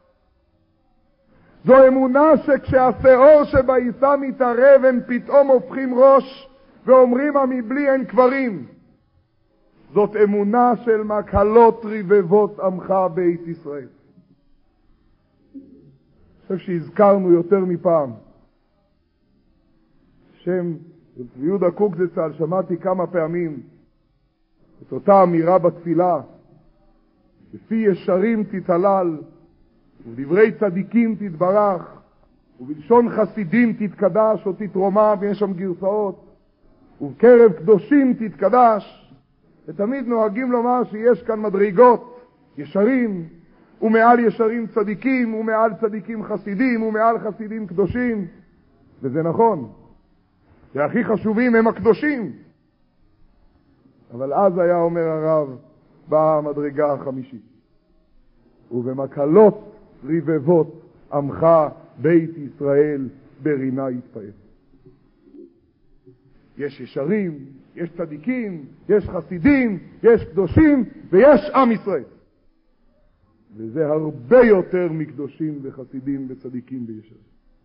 זו אמונה שכשהשאור שבעיסה מתערב הם פתאום הופכים ראש ואומרים מבלי אין קברים. זאת אמונה של מקהלות רבבות עמך בית ישראל. אני חושב שהזכרנו יותר מפעם שם יהודה קוקזצ"ל, שמעתי כמה פעמים את אותה אמירה בתפילה, בפי ישרים תתהלל ובדברי צדיקים תתברך ובלשון חסידים תתקדש או תתרומם, ויש שם גרסאות, ובקרב קדושים תתקדש. ותמיד נוהגים לומר שיש כאן מדרגות, ישרים ומעל ישרים צדיקים ומעל צדיקים חסידים ומעל חסידים קדושים, וזה נכון, והכי חשובים הם הקדושים. אבל אז היה אומר הרב, באה המדרגה החמישית, ובמקהלות רבבות עמך בית ישראל ברינה יתפאר. יש ישרים, יש צדיקים, יש חסידים, יש קדושים ויש עם ישראל. וזה הרבה יותר מקדושים וחסידים וצדיקים וישרים.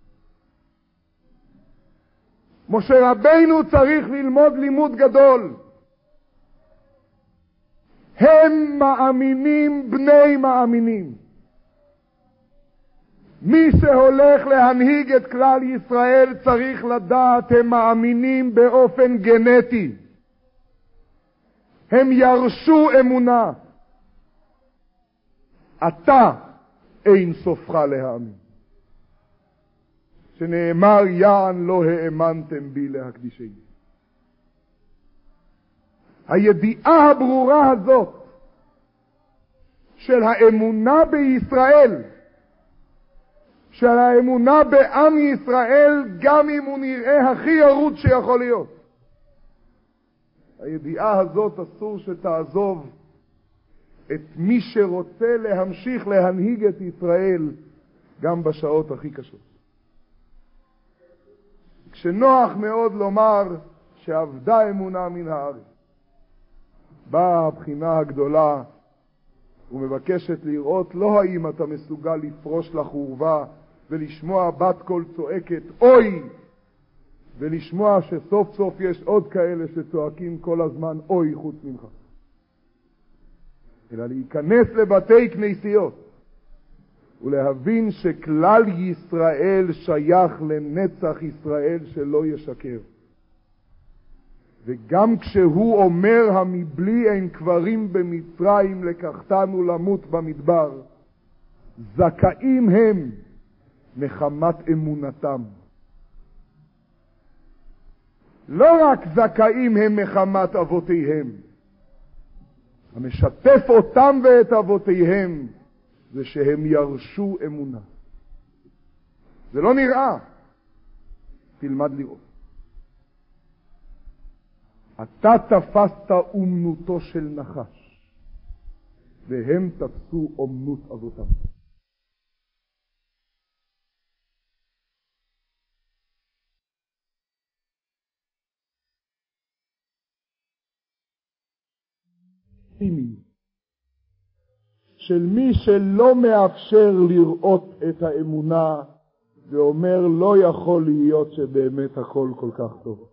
משה רבינו צריך ללמוד לימוד גדול. הם מאמינים בני מאמינים. מי שהולך להנהיג את כלל ישראל צריך לדעת, הם מאמינים באופן גנטי. הם ירשו אמונה. אתה אין סופך להאמין. שנאמר יען לא האמנתם בי להקדישני. הידיעה הברורה הזאת של האמונה בישראל, של האמונה בעם ישראל, גם אם הוא נראה הכי ירוד שיכול להיות, הידיעה הזאת אסור שתעזוב את מי שרוצה להמשיך להנהיג את ישראל גם בשעות הכי קשות. כשנוח מאוד לומר שעבדה אמונה מן הארץ, באה הבחינה הגדולה ומבקשת לראות לא האם אתה מסוגל לפרוש לחורבה ולשמוע בת קול צועקת אוי, ולשמוע שסוף סוף יש עוד כאלה שצועקים כל הזמן אוי חוץ ממך, אלא להיכנס לבתי כנסיות ולהבין שכלל ישראל שייך לנצח ישראל שלא ישקר. וגם כשהוא אומר המבלי אין קברים במצרים לקחתנו למות במדבר, זכאים הם מחמת אמונתם. לא רק זכאים הם מחמת אבותיהם, המשתף אותם ואת אבותיהם זה שהם ירשו אמונה. זה לא נראה, תלמד לראות. אתה תפסת אומנותו של נחש, והם תפסו אומנות אבותם. של מי שלא מאפשר לראות את האמונה ואומר לא יכול להיות שבאמת הכל כל כך טוב.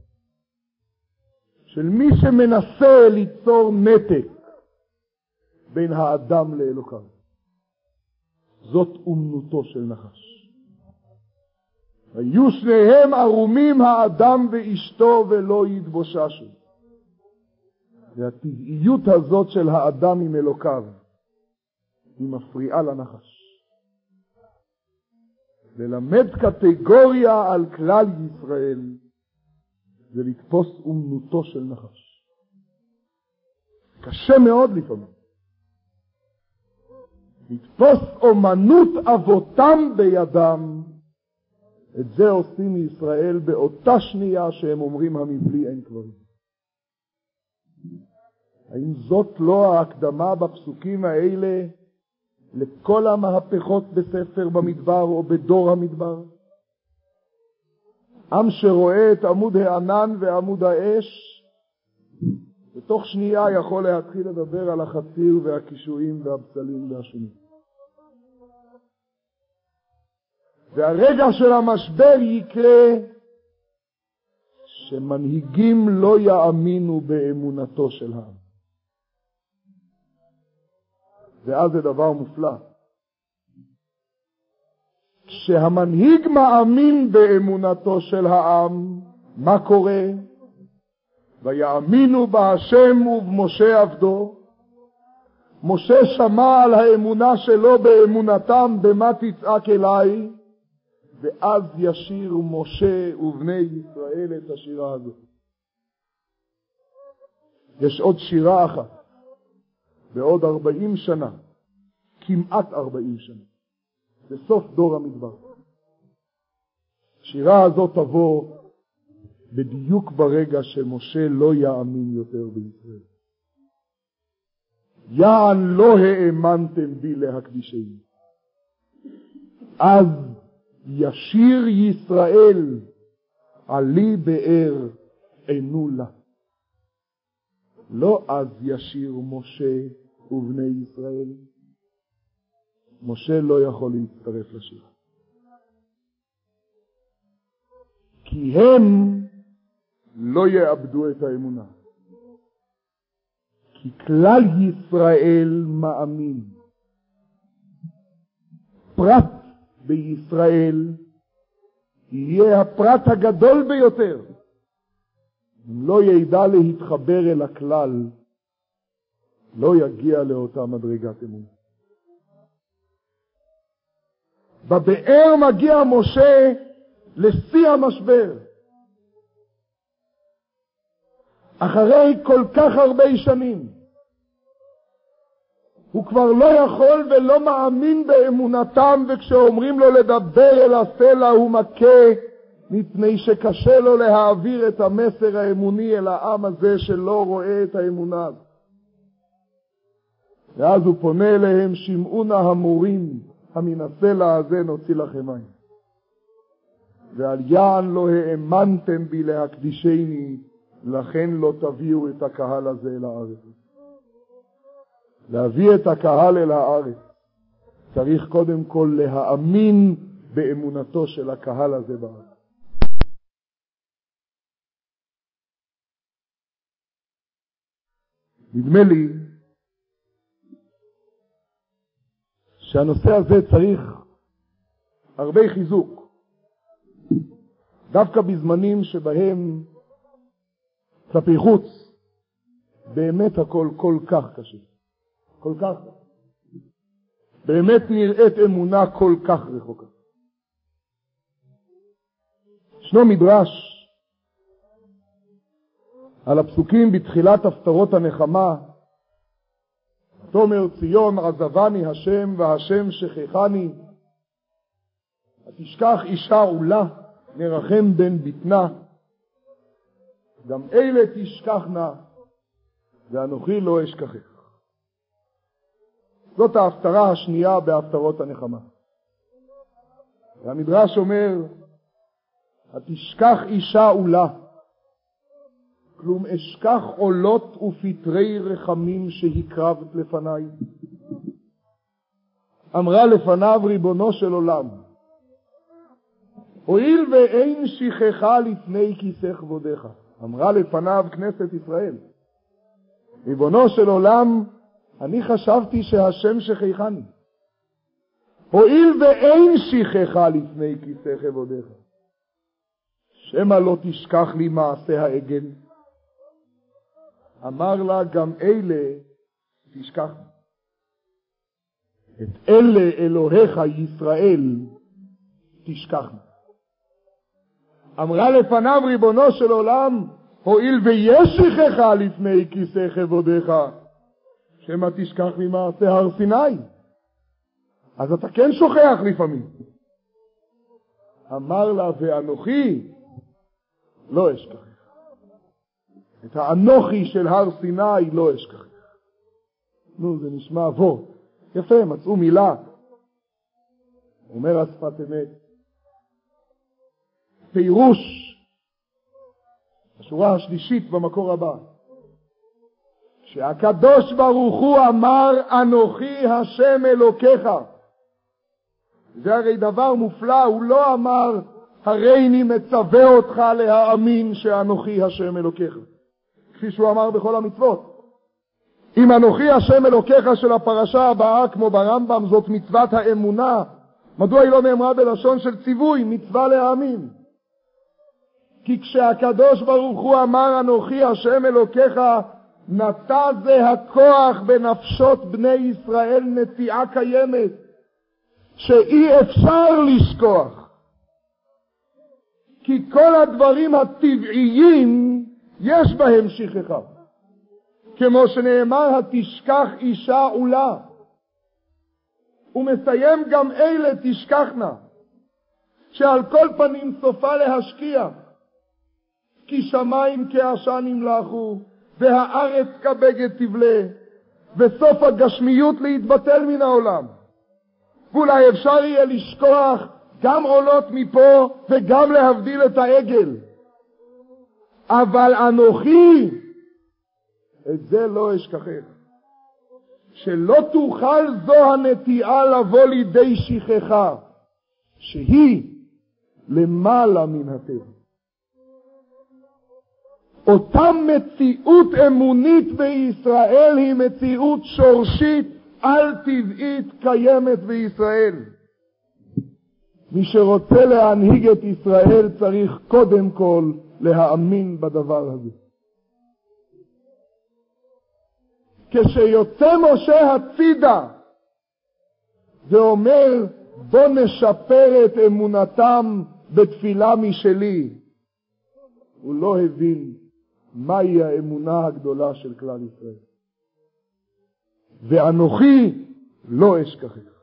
של מי שמנסה ליצור נתק בין האדם לאלוקיו. זאת אומנותו של נחש. היו שניהם ערומים האדם ואשתו ולא יתבוששו. והטבעיות הזאת של האדם עם אלוקיו היא מפריעה לנחש. ללמד קטגוריה על כלל ישראל זה לתפוס אומנותו של נחש. קשה מאוד לפעמים. לתפוס אומנות אבותם בידם, את זה עושים מישראל באותה שנייה שהם אומרים המבלי אין קברים. האם זאת לא ההקדמה בפסוקים האלה לכל המהפכות בספר במדבר או בדור המדבר? עם שרואה את עמוד הענן ועמוד האש, בתוך שנייה יכול להתחיל לדבר על החציר והקישואים והבצלים והשונים. והרגע של המשבר יקרה שמנהיגים לא יאמינו באמונתו של העם. ואז זה דבר מופלא. כשהמנהיג מאמין באמונתו של העם, מה קורה? ויאמינו בהשם ובמשה עבדו. משה שמע על האמונה שלו באמונתם, במה תצעק אליי, ואז ישיר משה ובני ישראל את השירה הזאת. יש עוד שירה אחת, בעוד 40 שנה, כמעט 40 שנה, בסוף דור המדבר. השירה הזאת תבוא בדיוק ברגע שמשה לא יאמין יותר בישראל. יען לא האמנתם בי להקדישני. אז ישיר ישראל עלי באר עינו לה. לא אז ישיר משה ובני ישראל. משה לא יכול להצטרף לשיר. כי הם לא יאבדו את האמונה. כי כלל ישראל מאמין. פרט בישראל יהיה הפרט הגדול ביותר. אם לא ידע להתחבר אל הכלל, לא יגיע לאותה מדרגת אמונה. בבאר מגיע משה לשיא המשבר. אחרי כל כך הרבה שנים. הוא כבר לא יכול ולא מאמין באמונתם, וכשאומרים לו לדבר אל הסלע הוא מכה, מפני שקשה לו להעביר את המסר האמוני אל העם הזה שלא רואה את האמונה. ואז הוא פונה אליהם, שמעו נא המורים, המן הסלע הזה נוציא לכם מים. ועל יען לא האמנתם בי להקדישני, לכן לא תביאו את הקהל הזה אל הארץ. להביא את הקהל אל הארץ, צריך קודם כל להאמין באמונתו של הקהל הזה בארץ. נדמה לי שהנושא הזה צריך הרבה חיזוק, דווקא בזמנים שבהם כלפי חוץ באמת הכל כל כך קשה, כל כך באמת נראית אמונה כל כך רחוקה. ישנו מדרש על הפסוקים בתחילת הפטרות הנחמה, תאמר ציון עזבני השם והשם שכחני, תשכח אישה עולה מרחם בן בטנה, גם אלה תשכחנה ואנוכי לא אשכחך. זאת ההפטרה השנייה בהפטרות הנחמה. והמדרש אומר, התשכח אישה עולה, כלום אשכח עולות ופטרי רחמים שהקרבת לפניי. אמרה לפניו ריבונו של עולם, הואיל ואין שכחה לפני כיסא כבודך. אמרה לפניו כנסת ישראל, ריבונו של עולם, אני חשבתי שהשם שכחני. הואיל ואין שכחה לפני כיסא כבודך, שמא לא תשכח לי מעשה העגל. אמר לה, גם אלה תשכח. את אלה אלוהיך ישראל תשכח. אמרה לפניו ריבונו של עולם, הואיל ויש שכחה לפני כיסא כבודך, שמא תשכח לי מעשה הר סיני. אז אתה כן שוכח לפעמים. אמר לה, ואנוכי לא אשכח. את האנוכי של הר סיני לא אשכח. נו, זה נשמע עבור. יפה, מצאו מילה. אומר השפת אמת. פירוש, השורה השלישית במקור הבא, שהקדוש ברוך הוא אמר, אנוכי השם אלוקיך. זה הרי דבר מופלא, הוא לא אמר, הרי אני מצווה אותך להאמין שאנוכי השם אלוקיך. כפי שהוא אמר בכל המצוות. אם אנוכי השם אלוקיך של הפרשה הבאה, כמו ברמב"ם, זאת מצוות האמונה, מדוע היא לא נאמרה בלשון של ציווי, מצווה להאמין? כי כשהקדוש ברוך הוא אמר אנוכי השם אלוקיך, נטע זה הכוח בנפשות בני ישראל נטיעה קיימת, שאי אפשר לשכוח. כי כל הדברים הטבעיים יש בהם שכחה. כמו שנאמר, התשכח אישה עולה. ומסיים גם אלה תשכחנה, שעל כל פנים סופה להשקיע. כי שמיים כעשן ימלאכו, והארץ כבגד תבלה, וסוף הגשמיות להתבטל מן העולם. ואולי אפשר יהיה לשכוח גם עולות מפה וגם להבדיל את העגל. אבל אנוכי, את זה לא אשכחך. שלא תוכל זו הנטיעה לבוא לידי שכחה, שהיא למעלה מן הטבע. אותה מציאות אמונית בישראל היא מציאות שורשית על טבעית קיימת בישראל. מי שרוצה להנהיג את ישראל צריך קודם כל להאמין בדבר הזה. כשיוצא משה הצידה ואומר בוא נשפר את אמונתם בתפילה משלי, הוא לא הבין מהי האמונה הגדולה של כלל ישראל. ואנוכי לא אשכחך.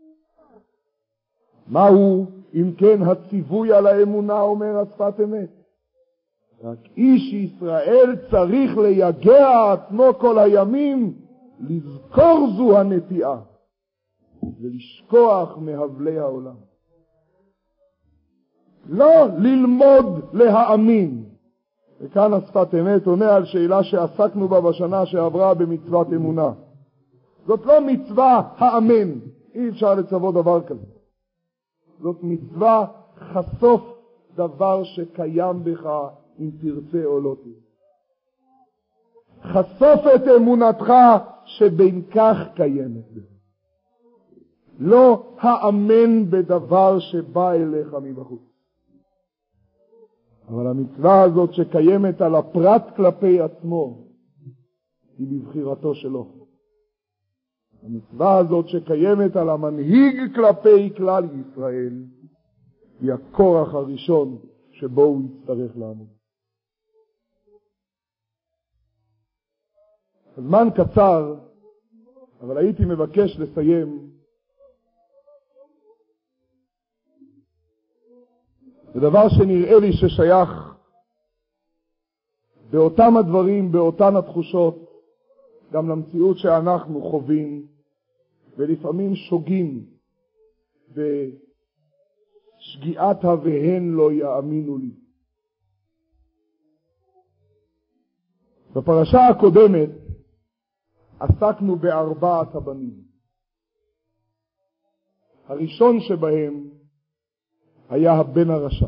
מהו אם כן הציווי על האמונה, אומר השפת אמת? רק איש ישראל צריך ליגע עצמו כל הימים, לזכור זו הנטיעה ולשכוח מהבלי העולם. לא ללמוד להאמין, וכאן השפת אמת עונה על שאלה שעסקנו בה בשנה שעברה במצוות אמונה. זאת לא מצווה האמן, אי אפשר לצוות דבר כזה. זאת מצווה חשוף דבר שקיים בך אם תרצה או לא תרצה. חשוף את אמונתך שבין כך קיימת בך. לא האמן בדבר שבא אליך מבחוץ. אבל המצווה הזאת שקיימת על הפרט כלפי עצמו היא בבחירתו שלו. המצווה הזאת שקיימת על המנהיג כלפי כלל ישראל היא הכורח הראשון שבו הוא יצטרך לעמוד. הזמן קצר, אבל הייתי מבקש לסיים בדבר שנראה לי ששייך באותם הדברים, באותן התחושות, גם למציאות שאנחנו חווים, ולפעמים שוגים בשגיאת והן לא יאמינו לי. בפרשה הקודמת עסקנו בארבעת הבנים. הראשון שבהם היה הבן הרשע.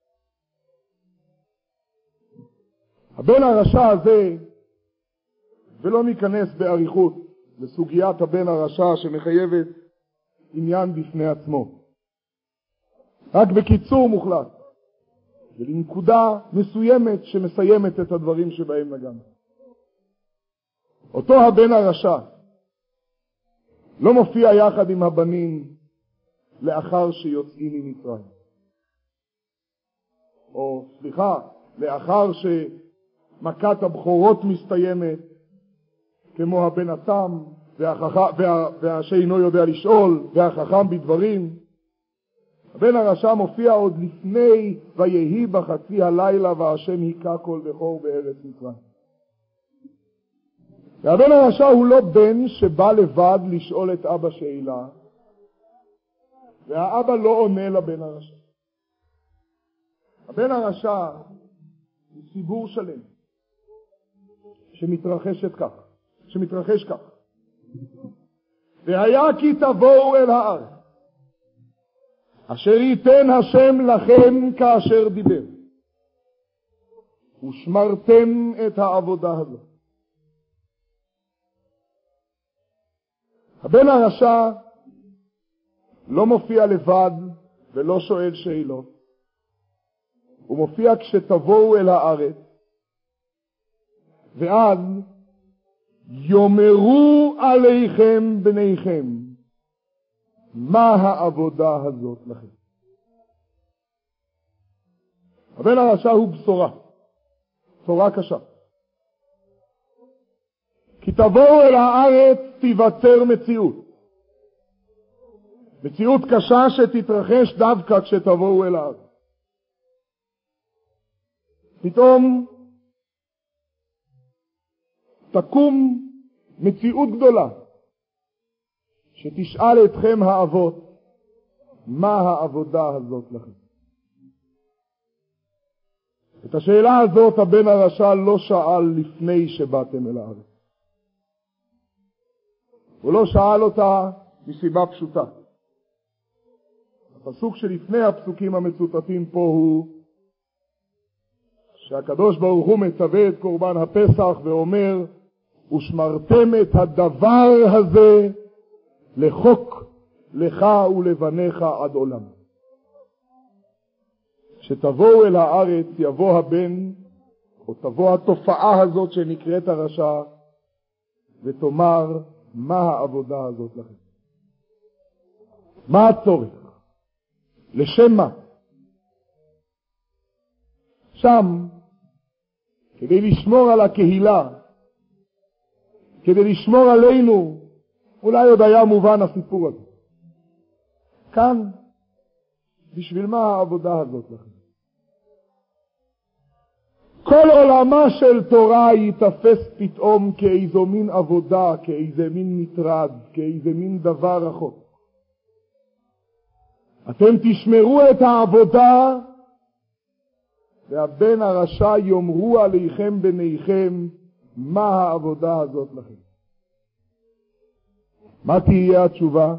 הבן הרשע הזה, ולא ניכנס באריכות לסוגיית הבן הרשע שמחייבת עניין בפני עצמו. רק בקיצור מוחלט, ולנקודה מסוימת שמסיימת את הדברים שבהם נגענו. אותו הבן הרשע לא מופיע יחד עם הבנים לאחר שיוצאים ממצרים. או סליחה, לאחר שמכת הבכורות מסתיימת, כמו הבן התם והשאינו יודע לשאול והחכם בדברים. הבן הרשע מופיע עוד לפני ויהי בחצי הלילה והשם היכה כל בכור בארץ מצרים. והבן הרשע הוא לא בן שבא לבד לשאול את אבא שאלה, והאבא לא עונה לבן הרשע. הבן הרשע הוא ציבור שלם שמתרחש כך. והיה כי תבואו אל הארץ אשר ייתן השם לכם כאשר דיבר, ושמרתם את העבודה הזאת. הבן הרשע לא מופיע לבד ולא שואל שאלות. הוא מופיע כשתבואו אל הארץ, ואז יאמרו עליכם בניכם, מה העבודה הזאת לכם? הבן הרשע הוא בשורה קשה. כי תבואו אל הארץ תיווצר מציאות קשה שתתרחש דווקא כשתבואו אל הארץ. פתאום תקום מציאות גדולה שתשאל אתכם האבות, מה העבודה הזאת לכם? את השאלה הזאת הבן הרשע לא שאל לפני שבאתם אל הארץ. הוא לא שאל אותה מסיבה פשוטה. הפסוק שלפני הפסוקים המצוטטים פה הוא שהקדוש ברוך הוא מצווה את קורבן הפסח ואומר, ושמרתם את הדבר הזה לחוק לך ולבניך עד עולם. שתבואו אל הארץ יבוא הבן, או תבוא התופעה הזאת שנקראת הרשע, ותאמר, מה העבודה הזאת לכם? מה הצורך? לשם מה? שם, כדי לשמור על הקהילה, כדי לשמור עלינו, אולי עוד היה מובן הסיפור הזה. כאן, בשביל מה העבודה הזאת לכם? כל עולמה של תורה יתפס פתאום כאיזו מין עבודה, כאיזה מין מטרד, כאיזה מין דבר רחוק. אתם תשמרו את העבודה והבן הרשע יאמרו עליכם בניכם, מה העבודה הזאת לכם? מה תהיה התשובה?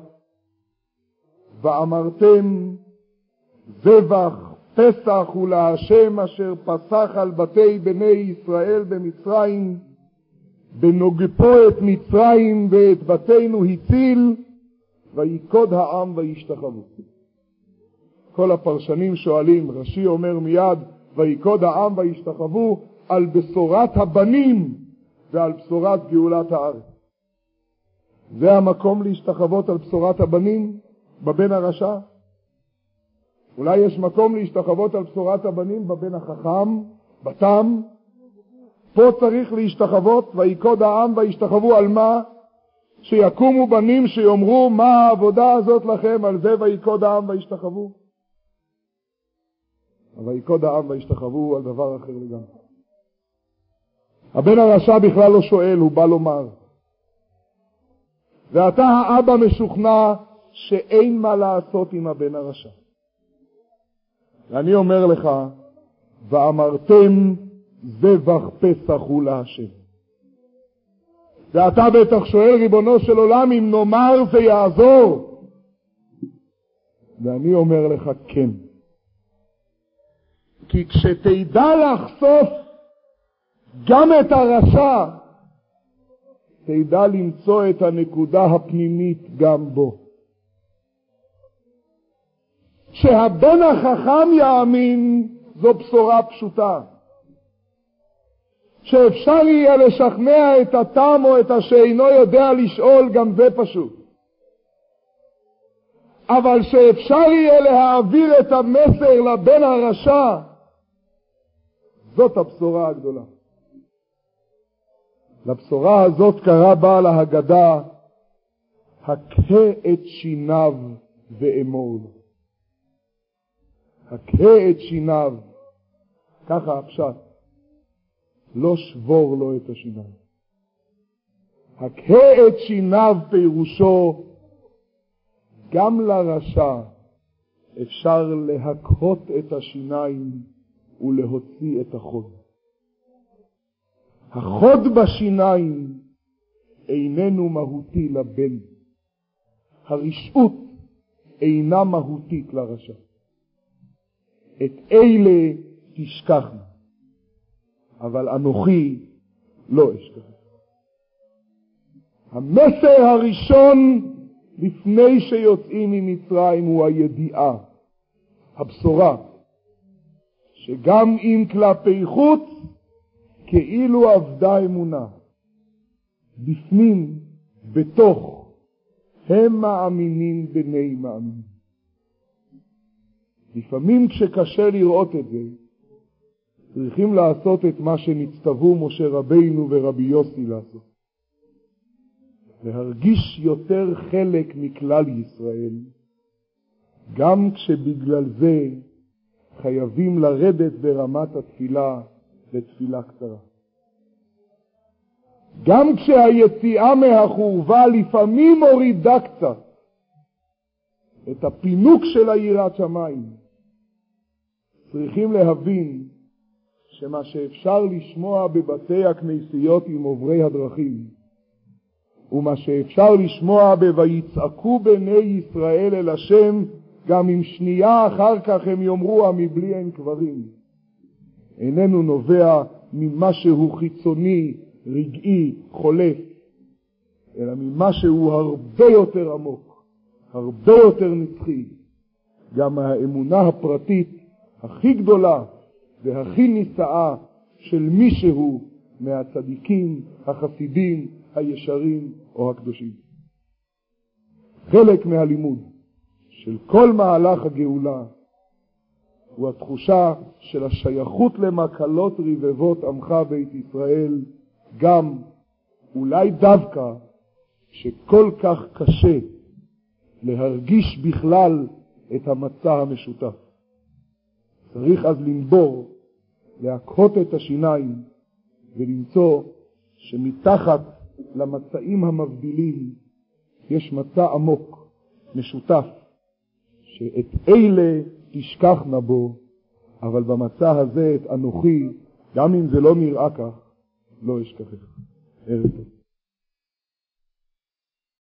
ואמרתם זבח פסח הוא להשם אשר פסח על בתי בני ישראל במצרים, בנוגפו את מצרים ואת בתינו הציל, ויקוד העם וישתחוו. כל הפרשנים שואלים, רש"י אומר מיד, ויקוד העם וישתחוו על בשורת הבנים ועל בשורת גאולת הארץ. זה המקום להשתחוות על בשורת הבנים בבן הרשע? אולי יש מקום להשתחוות על בשורת הבנים בבן החכם, בתם? פה צריך להשתחוות, ויקוד העם וישתחוו על מה? שיקומו בנים שיאמרו, מה העבודה הזאת לכם? על זה ויקוד העם וישתחוו. ויקוד העם וישתחוו על דבר אחר לגמרי. הבן הרשע בכלל לא שואל, הוא בא לומר. ואתה האבא משוכנע שאין מה לעשות עם הבן הרשע. ואני אומר לך, ואמרתם זבח פסח הוא להשם. ואתה בטח שואל, ריבונו של עולם, אם נאמר זה יעזור. ואני אומר לך כן. כי כשתדע לחשוף גם את הרשע, תדע למצוא את הנקודה הפנימית גם בו. שהבן החכם יאמין, זו בשורה פשוטה. שאפשר יהיה לשכנע את התם או את השאינו יודע לשאול, גם זה פשוט. אבל שאפשר יהיה להעביר את המסר לבן הרשע, זאת הבשורה הגדולה. לבשורה הזאת קרא בעל ההגדה, הכה את שיניו ואמור לו. הכה את שיניו, ככה הפשט, לא שבור לו את השיניים. הכה את שיניו פירושו, גם לרשע אפשר להכות את השיניים ולהוציא את החוד. החוד בשיניים איננו מהותי לבן. הרשעות אינה מהותית לרשע. את אלה תשכחנה, אבל אנוכי לא אשכח. המסר הראשון לפני שיוצאים ממצרים הוא הידיעה, הבשורה, שגם אם כלפי חוץ כאילו עבדה אמונה, בפנים, בתוך, הם מאמינים בני מאמינים. לפעמים כשקשה לראות את זה, צריכים לעשות את מה שנצטוו משה רבינו ורבי יוסי לעשות. להרגיש יותר חלק מכלל ישראל, גם כשבגלל זה חייבים לרדת ברמת התפילה לתפילה קצרה. גם כשהיציאה מהחורבה לפעמים הורידה קצת את הפינוק של היראת שמיים, צריכים להבין שמה שאפשר לשמוע בבתי הכנסיות עם עוברי הדרכים, ומה שאפשר לשמוע ב"ויצעקו בני ישראל אל השם", גם אם שנייה אחר כך הם יאמרו מבלי אין קברים, איננו נובע ממשהו חיצוני, רגעי, חולף, אלא ממשהו הרבה יותר עמוק, הרבה יותר נצחי. גם האמונה הפרטית הכי גדולה והכי נישאה של מישהו מהצדיקים, החסידים, הישרים או הקדושים. חלק מהלימוד של כל מהלך הגאולה הוא התחושה של השייכות למקלות רבבות עמך בית ישראל, גם אולי דווקא שכל כך קשה להרגיש בכלל את המצע המשותף. צריך אז לנבור, להכות את השיניים ולמצוא שמתחת למצעים המבדילים יש מצע עמוק, משותף, שאת אלה תשכחנה בו, אבל במצע הזה את אנוכי, גם אם זה לא נראה כך, לא אשכחך. ערב טוב.